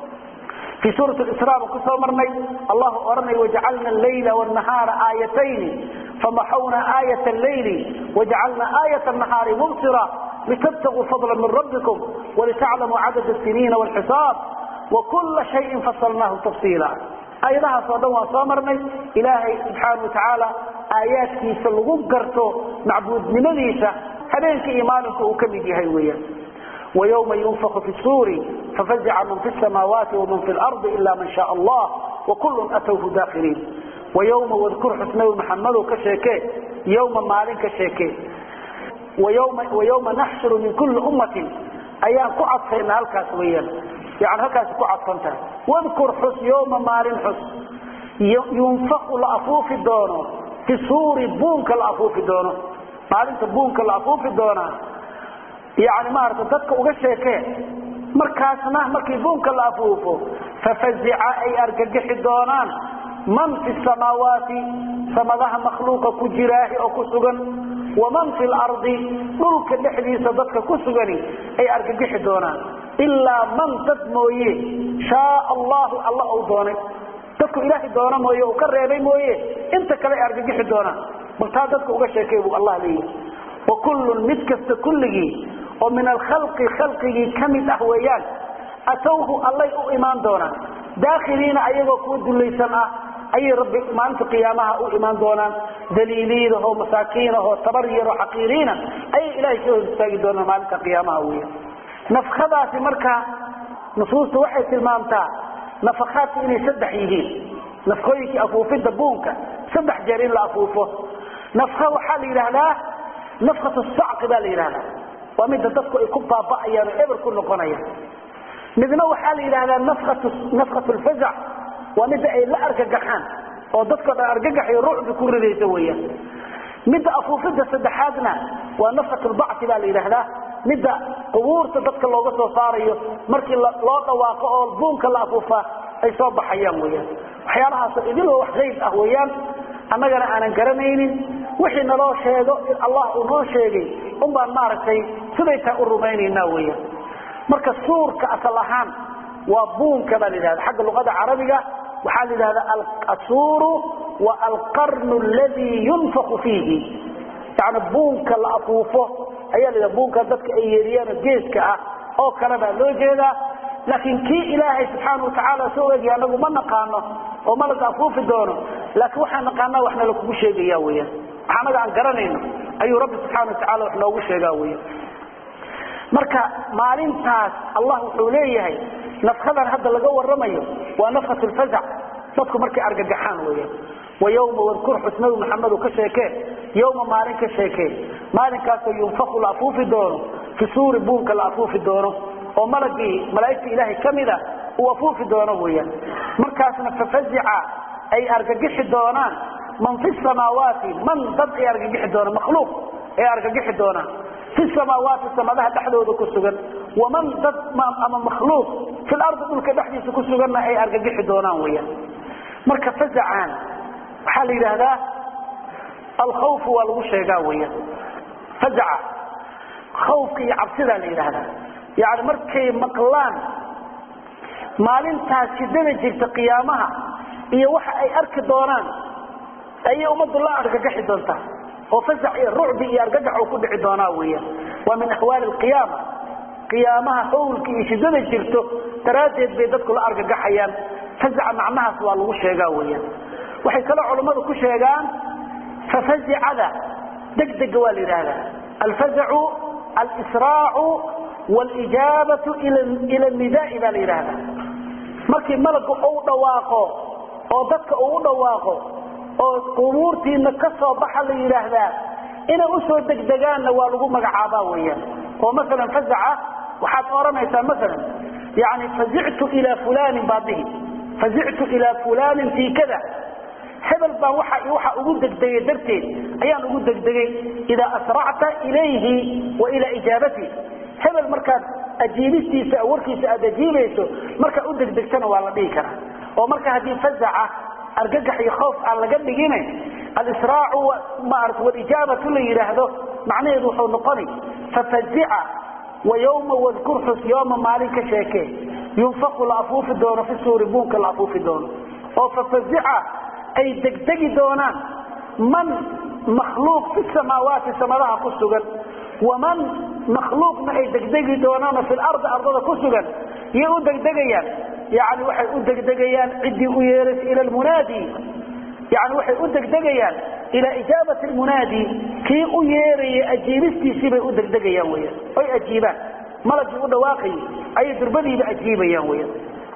S1: في سورة الإسراء وقصة مرني الله أرني وجعلنا الليل والنهار آيتين فمحونا آية الليل وجعلنا آية النهار مبصرا لتبتغوا فضلا من ربكم ولتعلموا عدد السنين والحساب وكل شيء فصلناه تفصيلا. أيضها صدوا صامرني إلهي سبحانه وتعالى آيات كيس اللغوب قرتو معبود من ليسة هذين إيمانك وكمدي هيوية. ويوم ينفخ في الصور ففزع من في السماوات ومن في الأرض إلا من شاء الله وكل أتوه داخلين. ويوم واذكر حسنه محمد كشيكي يوم مالك كشيكي ويوم, ويوم نحشر من كل أمة أيام قعد فإن هالكاس ويا يعني هالكاس قعد فانتها واذكر حس يوم مالين حس ينفخ الأفوف الدونه في صور بونك الأفوف الدونه مالين بونك الأفوف الدونه يعني ما ارتدتك وقشيكي مركاسنا مركي بونك الأفوفه ففزع أي أرقق الدونان من في السماوات سمدها مخلوق كجراه أو كسغن ومن في الأرض ملك الحديث ضدك كسغني أي أرقق الدونان إلا من تدمويه شاء الله الله أوضاني تذكر إلهي دونا مويه وكرر مويه انت كلا أرقق الدونان مرتادتك وقشيكي الله ليه وكل متكست كله ومن الخلق خلقه كمد أهويان أتوه الله إيمان دونا داخلين أيضا كود الليسان أي ربي ما أنت قيامها إيمان دونا دليلينه مساكينه تبرير وحقيرين أي إلهي شو يستاقي دونا ما أنت قيامها ويا نفخذها في مركة نصوص وحي سلمامتا نفخات إني سدح يجين نفخويك أفوفي دبونك سدح جارين لأفوفه نفخه حالي لهلا نفخة الصعق بالي لهلا ومن تدفق يكبها بأيا إبر كل قنايا مذنو حالي لهلا نفخة, نفخة الفزع ومن أي لا أرقى قحان ودفق أرقى قح يروح بكل ذي سوية مدى أفوفد سدحادنا ونفخة البعث بالي لهلا مدى قبور تدفق الله بس وصاريه مركي الله واقعه البونك الله أفوفه أي صوب حيان ويا وحيانها سئدين وحزيد أهويان أما أنا أنا قرنيني وحين الله شيء الله أنه شيء أم بان ماركي سبيت الروماني النووية مركز صور كأصلحان وبون كما لهذا حق اللغة العربية وحال هذا الصور والقرن الذي ينفخ فيه يعني بون كالأطوفه أي اللي بون كذلك أيريان الجيسك أو كنبا لوجهده لكن كي إلهي سبحانه وتعالى سوى أنه ما نقانه وما لقافوه في دونه لكن وحنا نقانه وحنا لكم شيء ياوية حمد عن قرنين أي رب سبحانه وتعالى وحنا وش ياوية مركا مالين تاس الله حوليه نفخذا هذا اللي جوا الرمي ونفخة الفزع نفخ مركا أرجع جحان ويا ويوم واذكر حسنه محمد وكشيكه يوم مالين كشيكه مالين كاسو ينفخ الأفوف في دونه في صور بونك الأفوف في دونه وملقي ملائكة إلهي كاملة وفوف دونه ويا مركاسنا ففزع أي أرجح الدونان من في السماوات من ضد أي أرجح الدونان مخلوق أي أرجح الدونان في السماوات السماء تحدود كسجن ومن ضد أمام مخلوق في الأرض كل كدحدي كسجن أي أرجح الدونان ويا مركز فزعان حال هذا الخوف والوشة ويا فزع خوفك يعبسنا لهذا يعني مركي مقلان maalintaas sidada jirta qiyaamaha iyo waxa ay arki doonaan ay umadu la argagaxi doonta oo fasax iyo ruubi iyo argagax ku dhici doona weeyaa wa min ahwal alqiyama qiyaamaha hawlki iyo sidada jirto taraadeed bay dadku la argagaxayaan fasax macnahaas waa lagu sheegaa weeyaa waxay kala culimadu ku sheegaan fafazi'ada degdeg waa leeyahay alfaz'u al-isra'u والإجابة إلى إلى النداء إلى الإرادة. مركي ملك أو دواقه أو دك أو دواقه أو أمورتي نكسر بحر الإرادة. إن أسوة دجاجان والجو مجعبا ويا. ومثلا فزعة وحد أرمى مثلا يعني فزعت إلى فلان بعده فزعت إلى فلان في كذا. هذا البوحة يوحى وجودك دجاجتين أيام وجودك دجاج إذا أسرعت إليه وإلى إجابته. hebel markaad ajiibistiisa warkiisa aad ajiibayso marka u degdegtana waa la dhigi karaa oo marka hadii fazaca argagax iyo khoof aan laga dhigine al-israa'u ma arad wal ijabatu la yiraahdo macnaheedu wuxuu noqoni fafazi'a wa yawma wadhkur hus yawma malika sheeke yunfaqu al-afuuf doona fi suuri bunka al-afuuf doona oo fafazi'a ay degdegi doonaan man makhluuq fi samaawaati samadaha ku sugan waman makhluuq ma ay degdegi doonaan fi al-ard ardada ku sugan iyo degdegayaan يعني waxay u degdegayaan cidii u yeeray ila al-munadi يعني waxay u degdegayaan ila ijabati al-munadi kii u yeeray ajiibistiisii bay u degdegayaan weeyaan ay ajiibaan malaki u dhawaaqay ay durbadiiba ajiibayaan weeyaan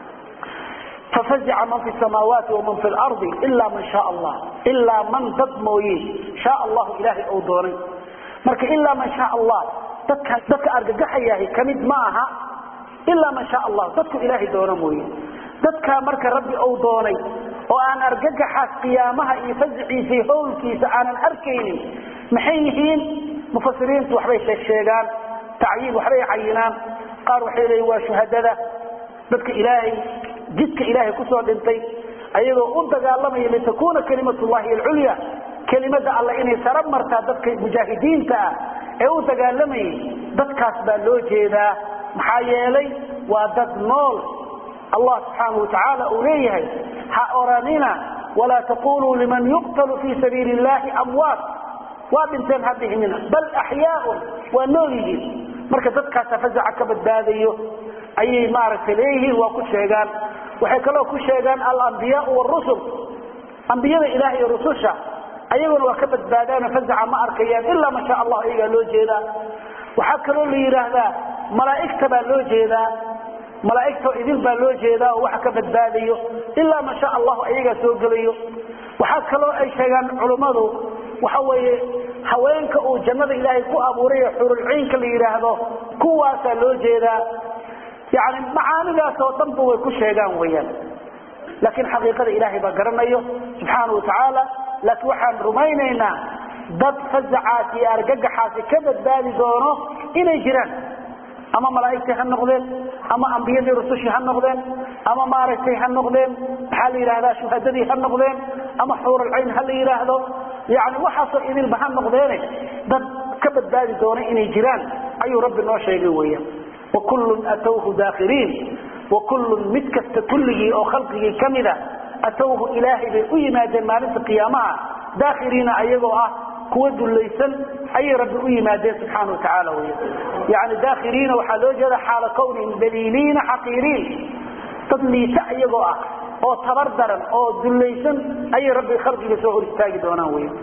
S1: ففزع من في السماوات ومن في الأرض إلا من شاء الله إلا من ضموي شاء الله إلهي أو دوني marka إلا من شاء الله dadka dadka argagaxayahay kamid maaha إلا ما شاء الله dadku ilaahi doona mooyee dadka marka rabbi oo doonay oo aan argagaxa qiyaamaha iyo fazciisa howlkiisa aanan arkaynin maxay yihiin mufassiriintu waxbay sheegaan tacyiin waxbay cayinaan qaar waxay leeyihiin waa shuhadada dadka ilaahi jidka ilaahi ku soo dhintay ayagoo u dagaalamay in takuuna kalimatullahi al-ulya kalimada Allah inay sarab marta dadka mujaahidiinta ee u dagaalamay dadkaas baa loo jeedaa maxaa yeelay waa dad nool Allah subhanahu wa ta'ala uleeyahay ha oranina wala taqulu liman yuqtalu fi sabilillahi amwat wa bintan hadihina bal ahya'un wa nurihin marka dadkaas fazaca ka badbaadiyo ayay maaragtay leeyihiin waa ku sheegaan waxay kale ku sheegaan al-anbiya wa rusul anbiyada ilaahi iyo rususha ayaguna waa ka badbaadaan fazaca ma arkayaan illa ma sha Allah iyaga loo jeedaa waxa kale la yiraahdaa malaa'ikta baa loo jeedaa malaa'ikta idil baa loo jeedaa waxa ka badbaadiyo illa ma sha Allah ayaga soo galayo waxa kale ay sheegaan culimadu waxa weeye haweenka oo jannada ilaahay ku abuuray xurul ciinka la yiraahdo kuwaas loo jeedaa yaani macaanidaas oo dhan way ku sheegaan weeyaan laakiin xaqiiqada ilaahay baa garanayo subhanahu wa ta'ala laakiin waxaan rumaynaynaa dad fazacaati argagaxaasi ka badbaadi doono inay jiraan ama malaa'ikta ha noqdeen ama anbiyada rususha ha noqdeen ama maaragtay ha noqdeen hal yiraahdaa shuhadadii ha noqdeen ama xuurul ciin hal yiraahdo yaani waxa soo idil ba ha noqdeen dad ka badbaadi doono inay jiraan ayuu rabbi noo sheegay weeyaan wa kullun atawhu daakhirin wa kullun midkasta kulligii oo khalqigii kamida atawhu ilaahi bi u yimaadeen maalinta qiyaamaha daakhirina ayagoo ah kuwa dulaysan ay rabbi u yimaadeen subhanahu wa ta'ala yaani daakhirina waxa loo jeeda xaala kawnin daliilin haqirin tadliisa ayagoo ah oo tabar daran oo dulaysan ay rabbi khalqiga soo hor istaagi doonaan weey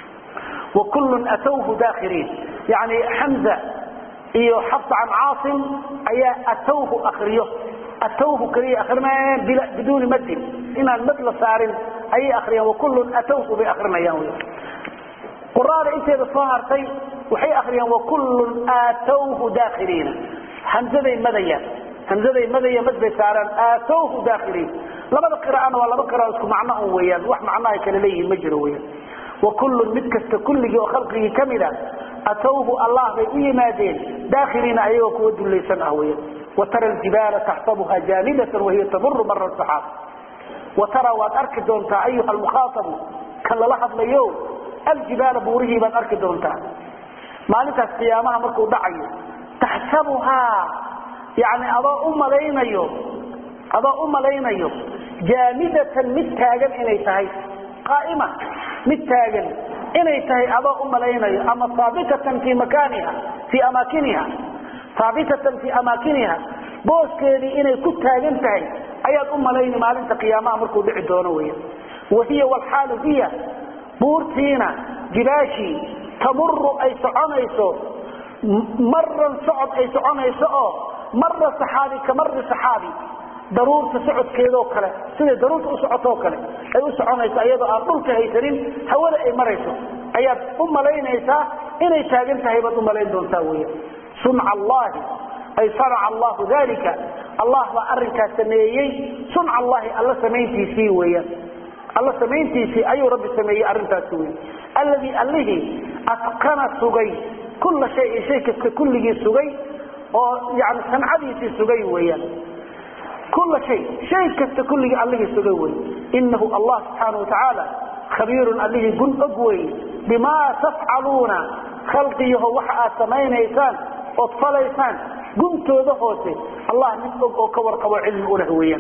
S1: wa kullun atawhu daakhirin yaani hamza iyo hafs an aasim aya atawhu akhriyo atawhu kaliya akhrnaa bila bidun mad ina mad la saarin ay akhriyan wa kullun atawhu bi akhrnayaan weey قرآن انت بصهرتي وحي اخريا وكل آتوه داخلين همزة مدية همزة مدية مدبي ساران آتوه داخلين لما بقراء ولا بقراء اسكو معناه ويان وح معناه كان ليه مجر ويان وكل مدكست كله وخلقه كاملا أتوه الله بإيه مادين داخلين أيوة كود اللي سنة ويان وترى الجبال تحسبها جامدة وهي تمر مر السحاب وترى وأركض أنت أيها المخاطب كان لحظ ليوم الجبال بوره بان أركي دونتا مالتها القيامة مركو دعي تحسبها يعني أضاء أم لينيو أضاء أم لينيو جامدة متاجا إنيتهي قائمة متاجا إنيتهي أضاء أم لينيو أما ثابتة في مكانها في أماكنها ثابتة في أماكنها بوس كيدي إني كتاجا انتهي أياد أم لين مالتها القيامة مركو دعي دونوية وهي والحال هي بورتينا جباشي تمر أي سعانيسو مرة صعد أي سعانيسو مرة صحابي كمر صحابي ضرور تسعد كيدو كلا سيدي ضرور تسعدو كلا أي سعانيسو أيضا أرضوك هيترين حوالي أي مريسو أيضا أم لين إيسا إني تاقنت هيبا أم لين دون تاوية صنع الله أي صنع الله ذلك الله وأرنك سميي صنع الله الله سميتي سيوية الله سمينتي في أي رب سمي أرنتا سوي الذي الله أتقن سوي كل شيء شيء كل شيء سوي يعني صنعتي في سوي ويا كل شيء شيء كست كل الله سجوي إنه الله سبحانه وتعالى خبير الله قل أقوي بما تفعلون خلقيه وحا سمين إيسان أطفال إيسان قمت ذهوته الله نسبق وكور قوى علم أولهويا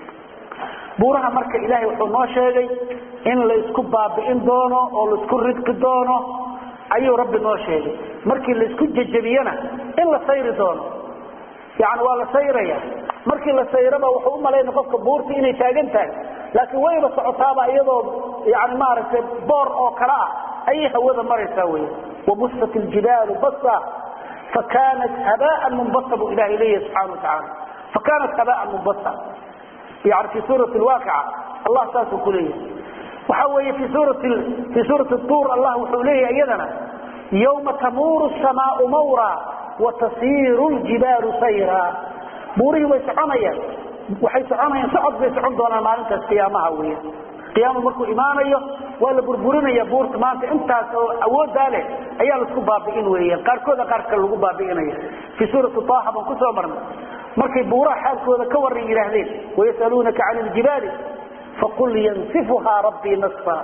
S1: بورها مركة إلهي وحونا شيء إن لا يسكب بإن دونه أو لا يسكب ردك دونه أيو رب نوشيء مركة اللي يسكب ججبينا إن لا سير دونه يعني ولا سيريا markii la sayraba wuxuu u maleeyay qofka buurtii inay taagan tahay laakiin way ba socotaaba iyadoo yaani maaragtay boor oo kala ah ay hawada maraysaa way wabusat aljibal bassa fakanat haba'an munbasat ila ilayhi subhanahu wa ta'ala fakanat haba'an munbasat يعني في سورة الواقعة الله تعالى كليه وحوي في سورة في سورة الطور الله وحوليه أيضنا يوم تمور السماء مورا وتصير الجبال سيرا بوري ويسعنيا وحي سعنيا صعد بيسعون دونا مالنتا قيامها ويا قيام مركو إيمانيا ولا بربورينيا بورت مالنتا انت أود ذلك أيها لسكو بابئين ويا قاركوذا قاركا لغو بابئين في سورة طه بنكسو أمرنا مركي بورا حالكوذا كوري إلهلين ويسألونك عن الجبال فقل ينسفها ربي نصفا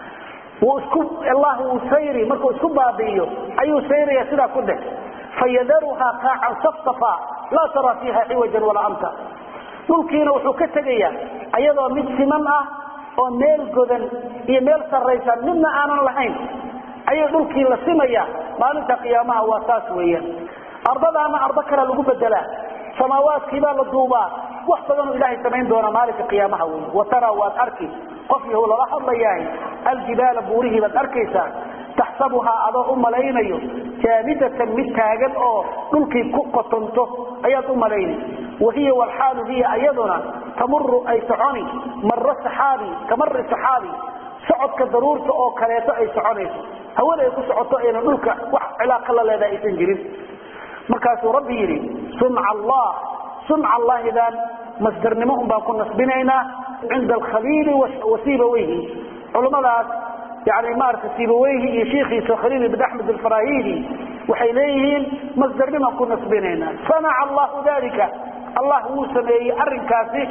S1: واسكب الله سيري مركو اسكب بابئيو أيو سيري يسيرا كله فيذرها قاعا صفصفا لا ترى فيها عوجا ولا أمتا ممكن وحكتجيا أيضا من سمنة أو ميل جذن هي ميل سريسا مما أنا لحين أيضا ممكن لسمية ما ننتهي قيامها واساس ويا أرضها ما أرضك لقوب الدلاء سماوات كبال الضوباء واحتضنوا إلهي سمين دون مالك قيامها ويا وترى واتأركي قفله لرحل ضياهي الجبال بوره والأركيسا تحسبها أضاء ملايين جامدة متاجد أو ملكي كقطنته أيضا ملايين وهي والحال هي أيضنا تمر أي سعوني مر السحابي كمر السحابي سعود كضرورة أو كريطة أي سعوني هو لا يكون سعودته إلى ملك وعلاقة الله لدى إسنجرين مركز ربي يري صنع الله صنع الله إذا مصدر نمهم باكون نسبينينا عند الخليل وسيبويه علماء يعني مارك سيبويه يا شيخي خليل بن أحمد الفراهيدي وحيليهن مصدر لما كنا سبينينا صنع الله ذلك الله هو سميه أرن كاسي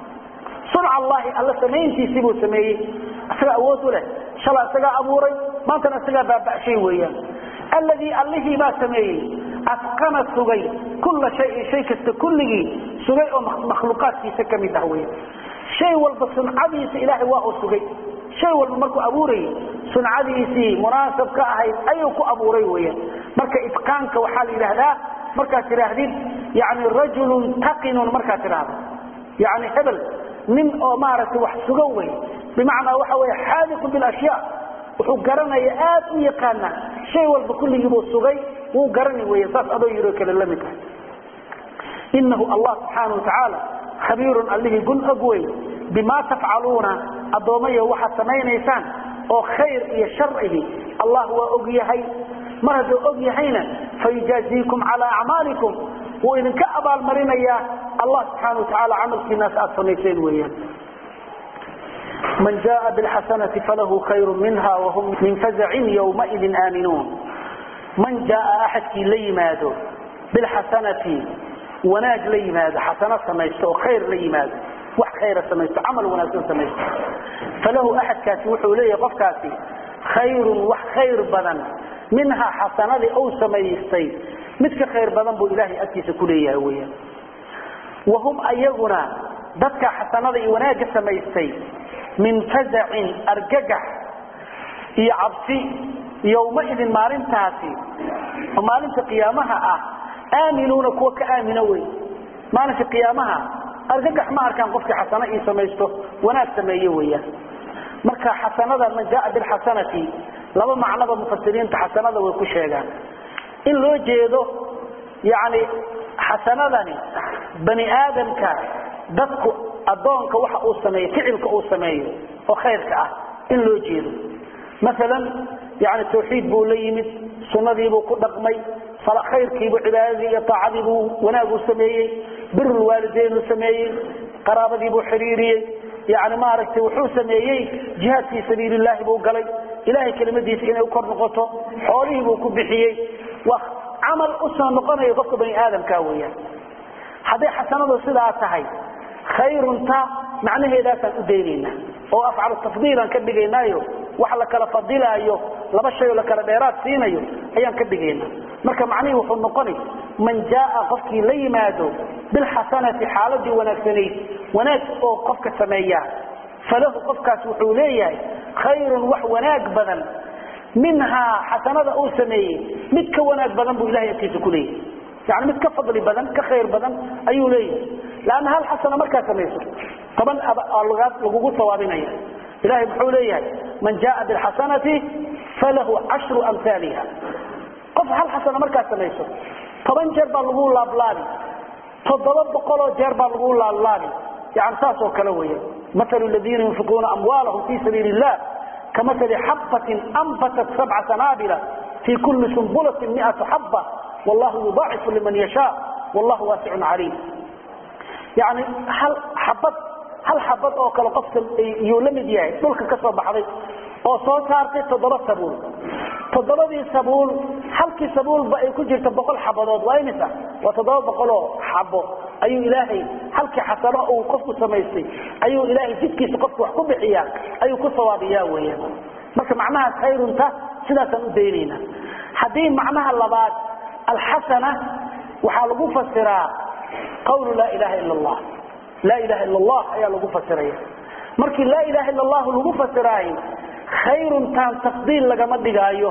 S1: صنع الله الله سمين تيسيبه سميه أسرع أوته له شلا أسرع أبوري ما كان أسرع بابع شيء وياه الذي الله ما سميه أتقن السجي كل شيء شيء كست كله سجي مخلوقات في سكة دهوية شيء والبصن عبيس إلهي واهو السجي شيء والمركو أبوري صنعديسي مناسب كأهي أيوكو أبوري ويا مركا إتقانك وحال إله لا مركا تراهدين يعني رجل تقن مركا تراهد يعني هبل من أمارة وحسقوي بمعنى وحوي حادث بالأشياء وحو قرنا يآت ويقانا شيء والبكل يبو السقي وقرني ويساس أبو يروك للمك إنه الله سبحانه وتعالى خبير اللي يقول أقوي بما تفعلون الضومية وحا سمين إيسان أو خير إيا شرعه الله هو أقيهي مرد أقيهينا فيجازيكم على أعمالكم وإن كأبا المرين إياه الله سبحانه وتعالى عمل في ناس أصنيتين وإياه من جاء بالحسنة فله خير منها وهم من فزع يومئذ آمنون من جاء أحد كي لي ماذا بالحسنة وناج لي ماذا حسنة سميسته خير لي ماذا wax khayra sameeyo amal wanaagsan sameeyo falahu ahad kaasi wuxuu leeyahay qofkaasi khayrun wax khayr badan minha hasanadi oo sameeystay midka khayr badan buu ilaahay agtiisa ku leeyahay weeyaan wahum ayaguna dadka hasanada iyo wanaagga sameeystay min faza'in argagax iyo cabsi yawma idin maalintaasi maalinta qiyaamaha ah aaminuna kuwa ka aamina way maalinta qiyaamaha argagax ma arkaan qofkii xasana ii sameeysto wanaag sameeyo weeyaan marka xasanada man jaa bil hasanati laba macnaba mufassiriinta xasanada way ku sheegaan in loo jeedo yaani xasanadani bani aadamka dadku adoonka waxa uu sameeyo ficilka uu sameeyo oo khayrka ah in loo jeedo مثلا يعني توحيد بو ليمد سندي بو كدقمي صلاة خيركي بو عبادتي طاعتي بو وناغو سميي بر الوالدين سميي قرابتي بو حريري يعني ما ركتي وحو سميي جهاد في سبيل الله بو قلي إلهي كلمتي سينا وكر نقطه حوليه بو كبحيي وعمل أسنى نقنا يغفق بني آدم كاويا هذا حسنة صلاة تهي khayrunta macnaheedaasaan u daynayna oo afcalu tafdiilan ka dhigaynaayo wax la kala fadilaayo laba shay oo la kala dheeraad siinayo ayaan ka dhigayna marka macnaheedu wuxuu noqonay man jaa qofkii la yimaado bil hasanati xaaladii wanaagsaneyd wanaag oo qofka sameeyaa falahu qofkaas wuxuu leeyahay khayrun wax wanaag badan minha hasanada uu sameeyay mid ka wanaag badan buu ilaahay agtiisa ku leeyahay يعني mid ka fadli badan ka khayr badan ayuu leeyahay laana hal xasana marka sameeyso taban algaad lagu sawaabinaya ilaahay wuxuu leeyahay man jaa bil hasanati falahu ashru amsalha qof hal xasana marka sameeyso taban jeer baa lagu laablaabi toddoba boqol oo jeer baa lagu laablaabi يعني taas oo kala weeyo مثل الذين ينفقون اموالهم في سبيل الله كمثل حبة انبتت سبع سنابل في كل سنبلة مئة حبة والله يضاعف لمن يشاء والله واسع عليم يعني هل حبط هل حبط او كلا قفص يولمد yahay dhulka ka soo baxday oo soo saartay toddoba sabuul toddobadii sabuul halkii sabuul ba ay ku jirto boqol xabadood waa imisa waa toddoba boqol oo xabo ayuu ilaahay halkii xasano uu qofku sameystay ayuu ilaahay jidkiisa qofku wax ku bixiyaa ayuu ku sawaabiyaa weeyaan marka macnaha khayrunta sidaas aan u deynayna hadii macnaha labaad الحسنة وحالغو فسرا قول لا إله إلا الله لا إله إلا الله أيها لغو فسرا مركي لا إله إلا الله لغو فسرا خير كان تفضيل لغا مدقايو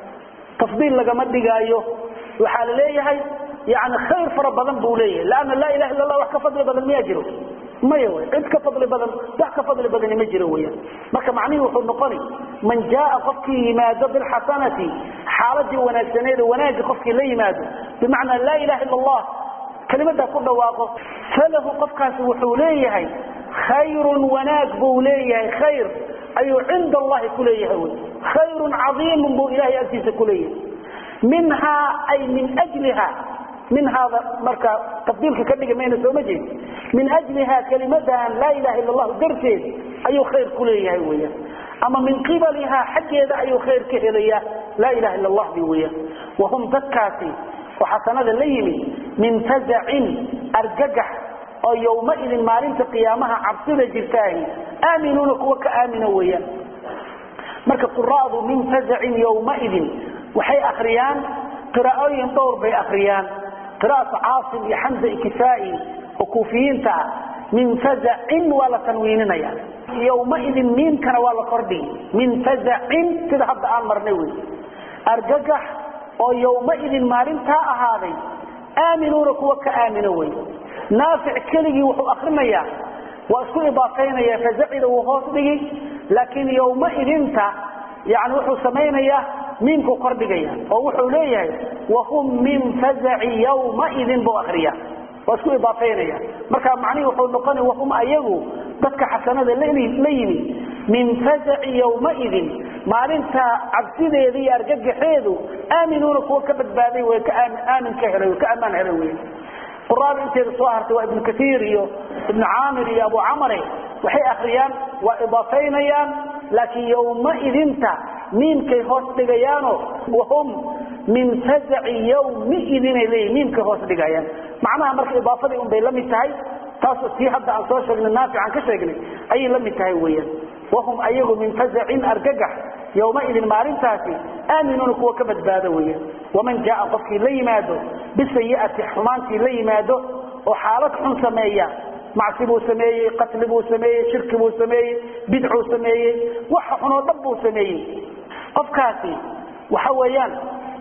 S1: تفضيل لغا مدقايو وحال ليه يعني خير فربضان بوليه لأن لا إله إلا الله وحكا فضل بدن ما يجروا ما يوي عند كفضل بدن وحكا فضل بدن ما يجروا مركا معنيه وحول نقني من جاء قفكي ما ذب الحسنة حالتي وناجسنيد وناج قفكي لي ماذا بمعنى لا إله إلا الله كلمة كل واقف فله قفكاس وحوليه خير وناج بوليه خير أي عند الله كليه خير عظيم بو إلهي أسيس كليه منها أي من أجلها من هذا مركا تفضيلك كدغ مين سو مجي من اجلها كلمتها لا اله الا الله درتين اي خير كليه ويا اما من قبلها حجيده اي خير كهليا لا اله الا الله ويا وهم ذكاتي وحسنه ليمي من فزع ارجح او يومئذ مالين قيامها عبسده جرتاهي امنون كو كامن ويا مركا قراءه من فزع يومئذ وحي اخريان قراءين دور بي اخريان قراءة عاصم يحمزة كسائي وكوفيين تاع من فزع ولا تنويننا يعني يومئذ مين كان ولا فردي من فزع تذهب آل مرنوي أرجح أو يومئذ مارين تاع هذا آمنون كوك آمنوي نافع كلي وحو أخرنا يا وأسكو إضافين يا فزعل وخاصبه لكن يومئذ تاع يعني وحو سمينا يا مينكو قردقيا ووحو ليه وهم من فزع يومئذ بأخريا واسكو إضافينيا مركا معني وحو نقاني وهم أيهو تدك حسنة ليني من فزع يومئذ مالنتا عبسيدة يذي أرجق حيثو آمنون كو كبت بادي وكآمن كهروي وكأمان هروي قرآن انت رسوهر سواء ابن كثير ابن عامر يا أبو عمري وحي أخريان وإضافينيا لكن يومئذ انت مين كي هوس دغيانو وهم من فزع يومئذ اليه مين كي هوس دغيان معناها marka idaafadii un bay lamid tahay taas tii hadda aan soo sheegnay naafi aan ka sheegnay ay lamid tahay weeyaan wahum ayagu min faz'in argagax يومئذ maalintaasi aaminuna kuwa ka badbaado weeyaan waman jaa qofkii la yimaado bisayi'ati xumaantii la yimaado oo xaalad xun sameeya معصبو سميه قتلبو سميه شركبو سميه بدعو سميه وحنو دبو سميه قفكاسي وحويان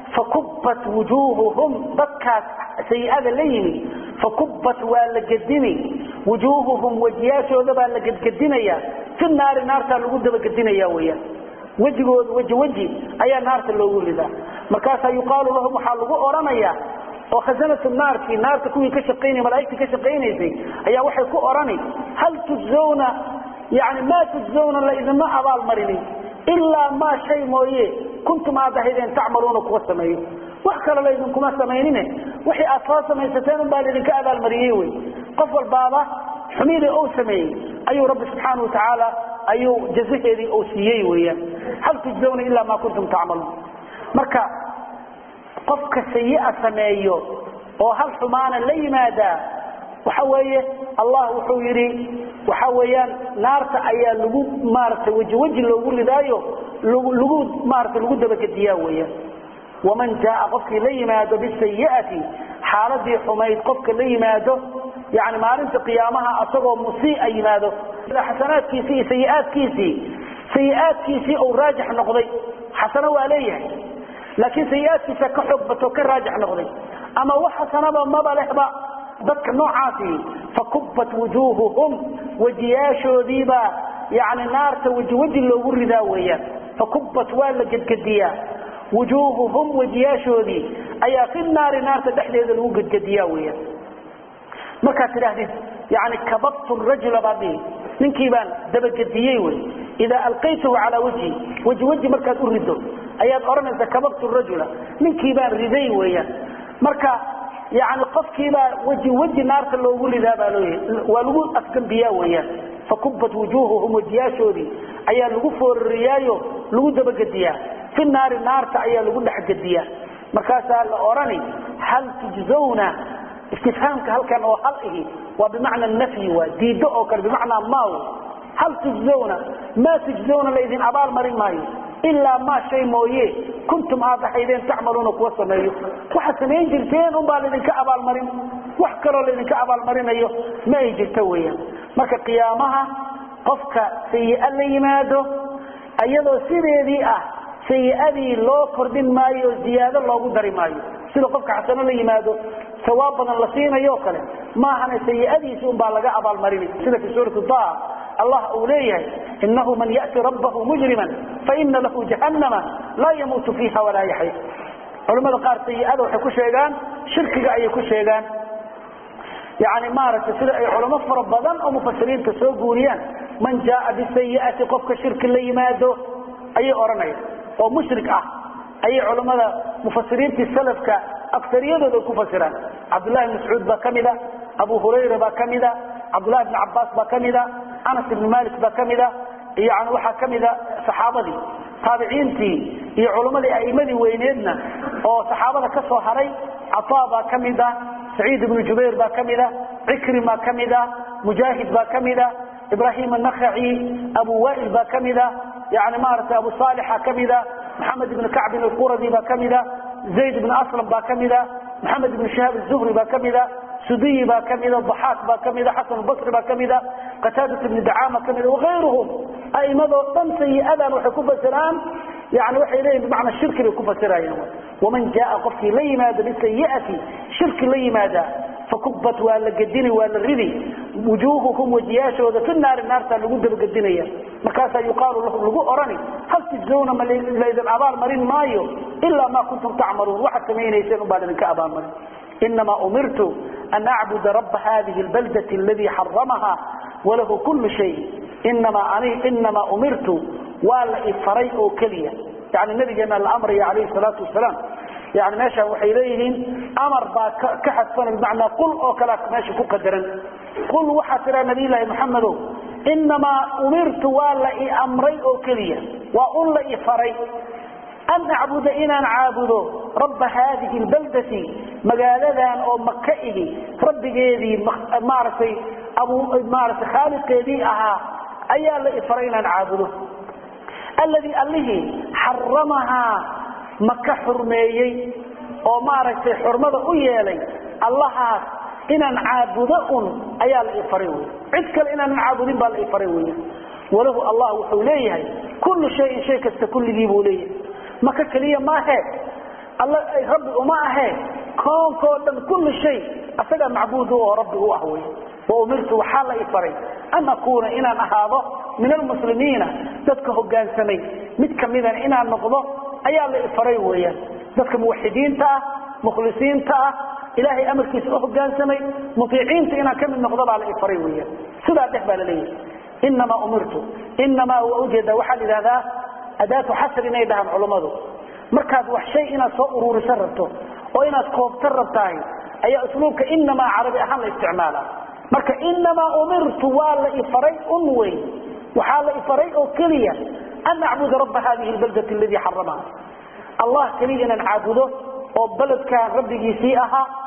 S1: فكبت وجوههم بكات سيئات الليل فكبت والقدمي وجوههم وجياسي وذبا لقدقدنيا في النار نار تلقود بقدنيا ويا وجه وجه وجه أي نار تلقود لذا مركاسا يقال لهم حلقوا أورانيا وخزنة النار في نار تكون كشقيني ملائكة كشقيني زي أي وحي كو أوراني هل تجزون يعني ما تجزون إلا إذا ما أضال مريني إلا ما شيء مويه كنتم هذا تعملون كوا السمايين وحكى لإذن كما السمايين وحي أطلاسا ما يستان بالإذن كأذى المريوي قفل بابا حميدي أو سمايين أيو رب سبحانه وتعالى أيو جزيري أو سيئي هل تجزون إلا ما كنتم تعملون مركا قفك سيئة سمايو وهل حمانا لي ماذا وحوية الله وحويري وحويان نارت أيا لجود مارت وجه وجه لو قول دايو لجود مارت لجود بكديا ويا ومن جاء قفك لي ماده بالسيئة حالة حميد قفك لي ماده يعني ما رنت قيامها أصغر مسيء أي ماده إذا حسنات كيسي سيئات كيسي سيئات كيسي أو راجح نقضي حسنوا عليها لكن سيئات كيسي كحبة وكراجح نقضي أما وحسنا ما بلحبا ذك نوعاتي فكبت وجوههم وجياشو ذيبا يعني نار توجه وجه اللي ورد ويا فكبت ولا قد قديا وجوههم وجياشو ذي أي في النار نار تدحديد الوقت قديا ويا ما كاتل هذه يعني كببت الرجل بعدين من كيبان دبق قديوي إذا ألقيته على وجهي وجه وجه مركز أرده أيات أرمز كببت الرجل من كيبان رذي ويا مركز يعني قف كيبا وجه وجه نار اللي يقول ذا بالوي ولو أسكن بيا ويا فكبت وجوههم وجياشو ذي أي لغفور الريايو لغو دبق قديا في النار النار تأيا لغو لحق قديا مركز أوراني هل تجزون استفهامك هل كان هو حلقه وبمعنى النفي وديدؤك بمعنى ماو هل تجزون ما تجزون الذين أبال مرين مايو إلا ما شيء مويه كنتم هذا حيدين تعملون كوسا مايو وحسنين جلتين أمبال لذين كأبال مرين وحكروا لذين كأبال مرين أيو ما يجلتويا مركا قيامها قفك سيئة اللي يماده أيضا سيدي ذي أه سيئة ذي لو كردين مايو زيادة لو قدري مايو سيدي قفك حسن اللي يماده ثوابنا اللسين يوكله ما هنا سيئة سون بالغاء أبا المريم سيدة في سورة الضاء الله أوليه إنه من يأتي ربه مجرما فإن له جهنم لا يموت فيها ولا يحيى علماء قال سيئة وحكو شيئان شركة أي كو شيئان يعني مارس سيدة علماء فربضان أو مفسرين تسوقونيان من جاء بالسيئة قفك شرك اللي يماده أي أرنية أو مشرك أه أي علماء مفسرين السلف كأكثرية ذو كفسران عبد الله بن مسعود باكمدة أبو هريرة باكمدة عبد الله بن عباس باكمدة أنس بن مالك باكمدة يعني وحا كمدة صحابة دي تابعين تي هي علماء أئمة وينيدنا أو صحابة كسو حري عطاء باكمدة سعيد بن جبير باكمدة عكرمة كمدة مجاهد باكمدة إبراهيم النخعي أبو وائل باكمدة يعني مارس أبو صالح كمدة محمد بن كعب القرظي باكمدة زيد بن أسلم باكمدة محمد بن شهاب الزهري باكمدة سدي باكمدة الضحاك باكمدة حسن البصري باكمدة قتادة بن دعامة كمدة وغيرهم أي ماذا تنسي أذن وحكوب السلام يعني وحي إليه بمعنى الشرك لكوب السلام ومن جاء قفك لي ماذا بالسيئة شرك لي ماذا فكبت ولا قديني ولا الرذي وجوهكم وجياشه وذا في النار النار تلقود بقدينية مكاسا يقال لهم لقوا أراني هل تجزون ما إذا العبار مرين مايو إلا ما كنتم تعملون واحد سمين يسين بعد من كأبار مرين إنما أمرت أن أعبد رب هذه البلدة الذي حرمها وله كل شيء إنما أني إنما أمرت ولا إفريء كلية يعني النبي جمع الأمر عليه الصلاة والسلام يعني ماشى وحيليهم أمر كحد فن بمعنى قل أو كلاك ماشي فوق قدرا قل وحسر نبي الله محمد إنما أمرت ولا أمري أو كلية وأقول لي فري أن أعبد إنا نعابد رب هذه البلدة مقالدا أو مكئه رب جيدي مارسي أبو مارس خالق جيدي أها أيا اللي فرينا نعابده الذي أله حرمها مكة حرميي أو مارسي حرمة أيالي الله إنا نعابدون أيا اللي فريوه عدكال إنا نعابدين بالإفريوه وله الله وحوليه كل شيء شيء كستكل جيبه ليه مكة كلية ما هي الله رب وما هي كون كون كل شيء أسجى معبوده ورب هو أهوي وأمرت وحال إفري أن أكون إنا هذا من المسلمين تذكه جان سمي متكملا إنا النقضة أيا الإفري ويا تذكر موحدين تا مخلصين تا إلهي أمر كيسوه جان سمي مطيعين تإنا كم النقضة على الإفري ويا سلا تحبال لي إنما أمرت إنما وأوجد وحل هذا أداة حسر إنيدها العلماء مركز وحشي إنا صور رسرته وإنا سكوب تربتاي أي أسلوبك إنما عربي أهم الاستعمالا مركز إنما أمرت ولا إفريء أنوي وحال إفريء كليا أن نعبد رب هذه البلدة الذي حرمها الله كليا نعبده وبلد كان ربي يسيئها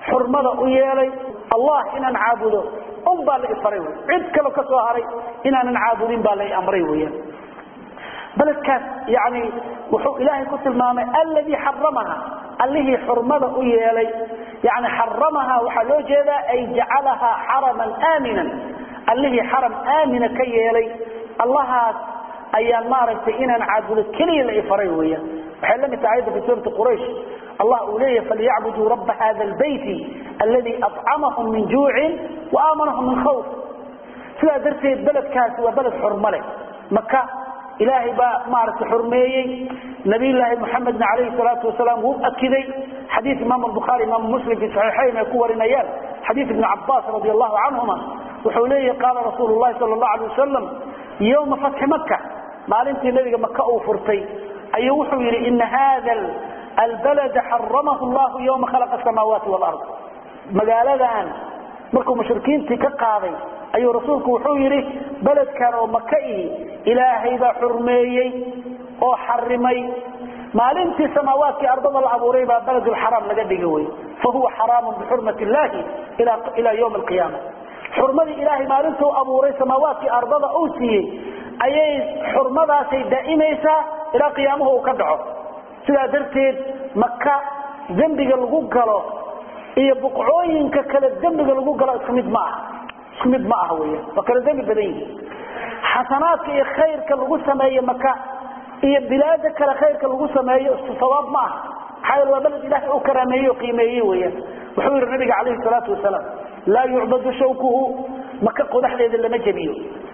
S1: xurmada u yeelay allah inaan caabudo um baa la ifaray cid kale ka soo haray inaan caabudin baa la amray weeyaan baladkaas yani wuxuu ilaahay ku tilmaamay alladhi harramaha alladhi xurmada u yeelay yani harramaha waxa loo jeedaa ay jacalaha haraman aaminan alladhi haram aamina ka yeelay allahaas ayaan maaragtay inaan caabudo kaliya la ifaray weeyaan waxay la mid tahay ayada suurta quraysh allah uleeyahay falyabudu rabb hada albayt alladhi at'amahum min juu'in wa amanahum min khawf sida darteed baladkaas waa balad xurmo leh maka ilaahay ba maaragtay xurmeeyay nabi ilaahi muhammad alayhi salatu wasalaam uu akiday hadith imam al-bukhari imam muslim fi sahihayn ku warinayaan hadith ibn abbas radiyallahu anhuma wuxuu leeyahay qala rasuulullah sallallahu alayhi wasallam يوم فتح مكة maalintii nabiga maka uu furtay ayuu wuxuu yiri in hada البلد حرمه الله يوم خلق السماوات والارض magaaladan markuu mushrikiintii ka qaaday ayuu rasuulku wuxuu yiri baladkan oo maka ilaahay ba xurmeeyay oo xarimay maalintii samaawaadkii ardada la abuuray ba baladul haram laga dhigay way fahuwa haramun bi hurmati allah ila ila yawm al-qiyamah xurmadi ilaahay maalintuu abuuray samaawaadkii ardada uu siiyay ayay xurmadaasay daa'imaysa ila qiyaamaha uu ka dhaco sida darteed makka dambiga lagu galo iyo buqooyinka kala dambiga lagu galo isku mid ma aha isku mid ma aha weeye wakala dambi badan xasanaadka iyo khayrka lagu sameeyo makka iyo bilaada kala khayrka lagu sameeyo sawaab ma aha xayl waa balad ilaahay uu karaameeyo qiimeeyo weeye wuxuu yiri nabiga kaleey salaatu wasalaam la yu'badu shawkuhu makka qodaxdeeda lama jabiyo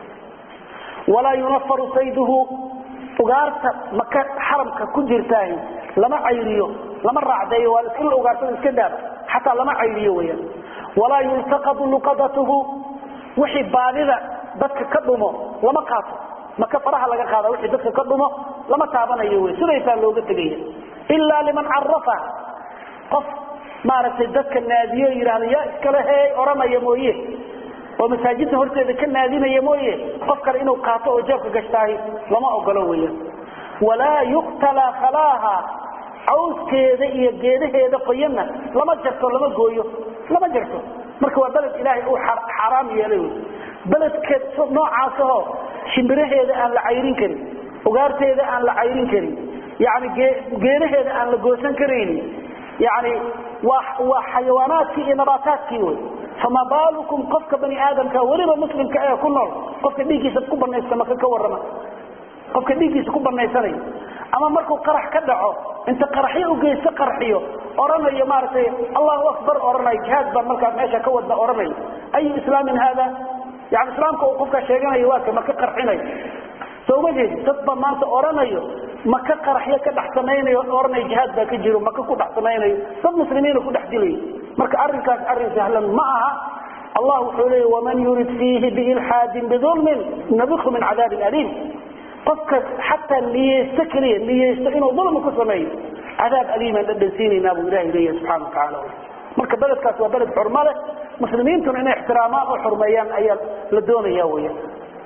S1: wala yunfaru sayduhu ugaarta makka haramka ku jirtay lama cayriyo lama raacdayo wal isla ugaarta iska daab hatta lama cayriyo weeyaan wala yultaqadu luqadatuhu wixii baadida dadka ka dhumo lama qaato makka faraha laga qaado wixii dadka ka dhumo lama taabanayo weey sidaysa looga tagay illa liman arrafa qof maaragtay dadka naadiyo yiraahdo ya iskala hay oranaya mooyee oo masaajidda horteeda ka naadinaya mooyee qof kale inuu qaato oo jeebka gashtaay lama ogolo weeyaan wala yuqtala khalaha awskeeda iyo geedaheeda qoyana lama jarto lama gooyo lama jarto marka waa balad ilaahay uu xaraam yeelay baladka noocaas oo shimbiraheeda aan la cayrin karin ugaarteeda aan la cayrin karin yaani geedaheeda aan la goosan karin يعني وحيوانات في نباتات كيوي فما بالكم قفك بني آدم كوريبا مسلم كأيه كنول قفك ديكي ستكبر نيسا كورما قفك ديكي ستكبر نيساني أما مركو قرح كدعو انت قرحيه وقيس قرحيه أرانا يا مارتي الله أكبر أرانا جهاز بملكة ماشا كود أرانا أي إسلام هذا يعني إسلامك وقفك شيئا يواك مكا قرحيني سوما جيد تطبع ما أنت أرانا maka qaraxyo ka dhaxsameeyay oranay jihad ba ka jiro maka ku dhaxsameeyay dad muslimiin ku dhaxdilay marka arrinkaas arrin sahlan ma aha allah wuxuu leeyahay waman yurid fihi bi ilhad bi dhulm nabikhu min adab alim qofka hatta liyastakri liyasta inuu dhulm ku sameeyo adab alim dadsiinina abu ilaahi leeyahay subhanahu wa ta'ala marka baladkaas waa balad xurmale muslimiintuna inay ixtiraamaan oo xurmeeyaan ayaa la doonayaa weeyaan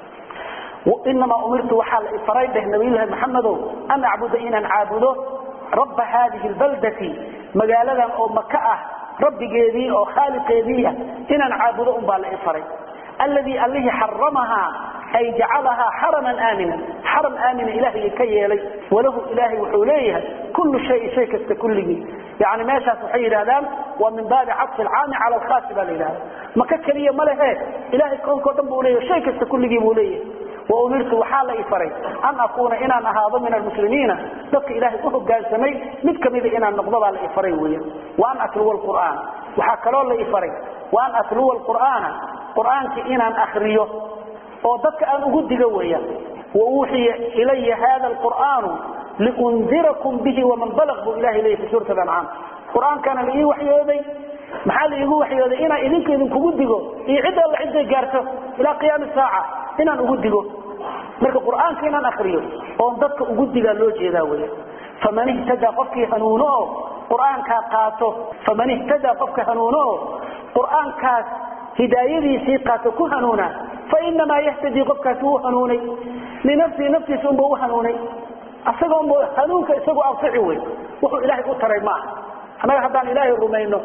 S1: وإنما أمرت وحال إفرايد نبي الله محمد أن أعبد إنا عابده رب هذه البلدة مقالة أو مكة رب جيدي أو خالق جيدي إنا عابده أمبال إفرايد الذي الذي حرمها أي جعلها حرما آمنا حرم آمن إلهي كي يلي وله إلهي وحوليها كل شيء شيء كستكله يعني ما شاء صحيح الآلام ومن باب عطف العام على الخاسب الإله مكة كريه ملهي إلهي كون كتب بوليه شيء كستكله بوليه وأمرت وحال إفري أن أكون إنا نهاض من المسلمين ذلك إلهي أهب قال سمي متكم إذا إنا نقضب على إفري وأن أتلو القرآن وحكالوا الله إفري وأن أتلو القرآن قرآن كإنا أخريه وذلك أن أقد قوية وأوحي إلي هذا القرآن لأنذركم به ومن بلغ إلهي إليه في سورة الأنعام القرآن كان لإيه وحي هذي محال إيه وحي هذي إنا إذنك إذنك أقد قوية إعدى العدة جارته إلى قيام الساعة inaan ugu digo marka quraanka inaan akhriyo oo dadka ugu diga loo jeedaa weey faman ihtada qofkii hanuuno quraanka qaato faman ihtada qofka hanuuno quraanka hidaayadiisa qaato ku hanuuna fa inma yahtadi qofka uu hanuunay linafsi nafsi sumbu hanuunay asagoo hanuunka isagoo afsici weey wuxuu ilaahay u taray ma anaga hadaan ilaahay rumayno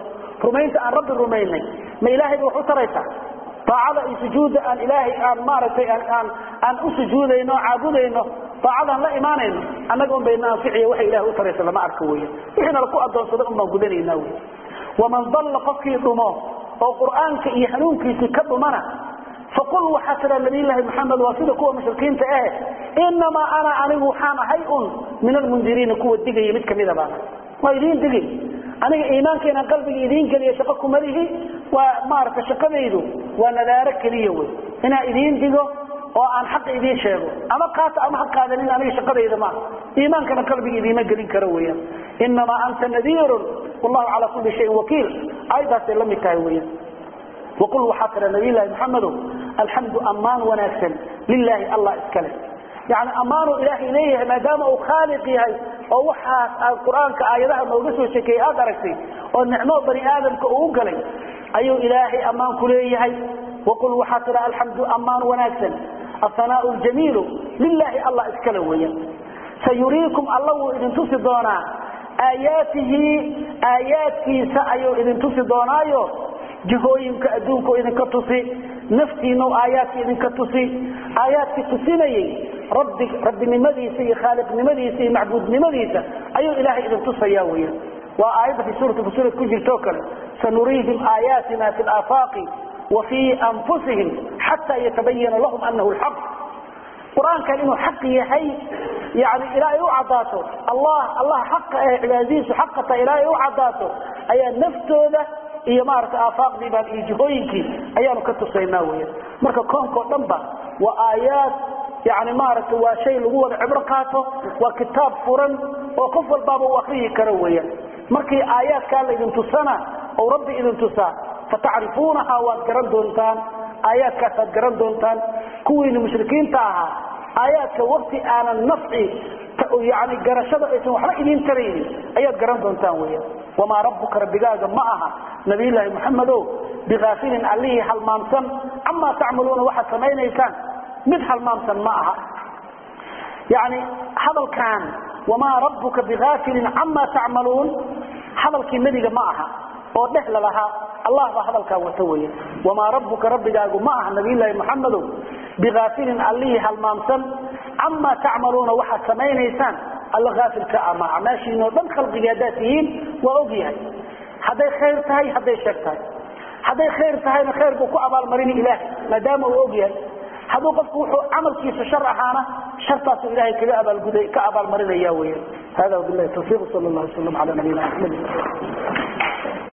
S1: rumaynta aan rabbi rumaynay ma ilaahay wuxuu taraysa taacada iyo sujuuda aan ilaahay aan maartay aan aan u sujuudayno caabudayno taacadan la iimaanayno annaga oo bayna fiixiyo waxa ilaahay u taraysa lama arko weeyo wixina la ku adoonsado uma gudanayna weeyo waman dalla qafki dhumo oo quraanka iyo hanuunkiisa ka dhumana فقل وحسر النبي الله محمد واسده كوا مشركين تاه انما انا انغو waxaan ahay un min almundirin kuwa digay mid kamida baa ma idin digay aniga iimaankeena qalbiga idin galiya shaqo kumadihi waa maarka shaqadaydu waa nadaara kaliya way ina idin digo oo aan xaq idin sheego ama qaata ama xaq qaadanin aniga shaqadayda ma iimaankana qalbiga idin ma galin karo weeyaan inma anta nadir wallahu ala kulli shay wakeel ayda lamid tahay weeyaan وقل وحسر النبي الله محمد الحمد أمان وناسا لله الله اسكاله يعني أمان إلهي إليه ما دام خالقي أو وحاس القرآن كآياتها موجسه شكي أدركتي والنعمة بني آدم كأوقلي أيو إلهي أمان كليه وقل وحسر الحمد أمان وناسا الثناء الجميل لله الله اسكاله سيريكم الله إذن تصدونا آياته آياتي سأيو إذن تصدونا جهوينك أدونك إذن كتوسي نفتينو آياتي إذن كتوسي آياتي تسيني ربك رب نمديسي خالق نمديسي معبود نمديسي أيو إلهي إذن تصياوية وآيات في سورة في سورة كجل توكل سنريهم آياتنا في الآفاق وفي أنفسهم حتى يتبين لهم أنه الحق قرآن كان إنه حق يحي يعني إلهي وعداته الله الله حق العزيز حقة إلهي وعداته أي نفته له iyo maarta afaaqdi baan iyo jihooyinkii ayaanu ka tusaynaa weeyaan marka koonko dhanba waa aayad yaani maarta waa shay lagu wada cibro qaato waa kitaab furan oo qof walba uu akhriyi karo weeyaan markii aayadka la idin tusana oo rabbi idin tusa fatarifuunaha wa garan doontaan aayadka aad garan doontaan kuwii mushrikiinta aha aayadka waqti aanan nafci يعني قرشده ايسن وحنا idin tareen ayaad garan doontaan weeyaan wama rabbuka rabbigaaga ma aha nabi ilaahi maxamed oo bighafilin alayhi hal maamsan amma ta'maluna waxa sameeynaysan mid hal maamsan ma aha يعني hadal kan wama rabbuka bighafilin amma ta'malun hadalkii nabiga ma aha oo dhexla laha allah ba hadalka wato weeyaan wama rabbuka rabbigaaga ma aha nabi ilaahi maxamed oo bighafilin alayhi hal maamsan عما تعملون وحا سمينيسان الله غافل كأما عماشينو دم خلق جاداتين وأوجيها هذا خير تهي هذا شر تهي هذا خير تهي خير بكو أبال مرين إله ما دام وأوجيها هذا قفوا عمل كيس شر حانا شرطات إلهي كذا أبال جدي كأبال مرين إياه هذا وبالله التوفيق صلى الله عليه وسلم على نبينا محمد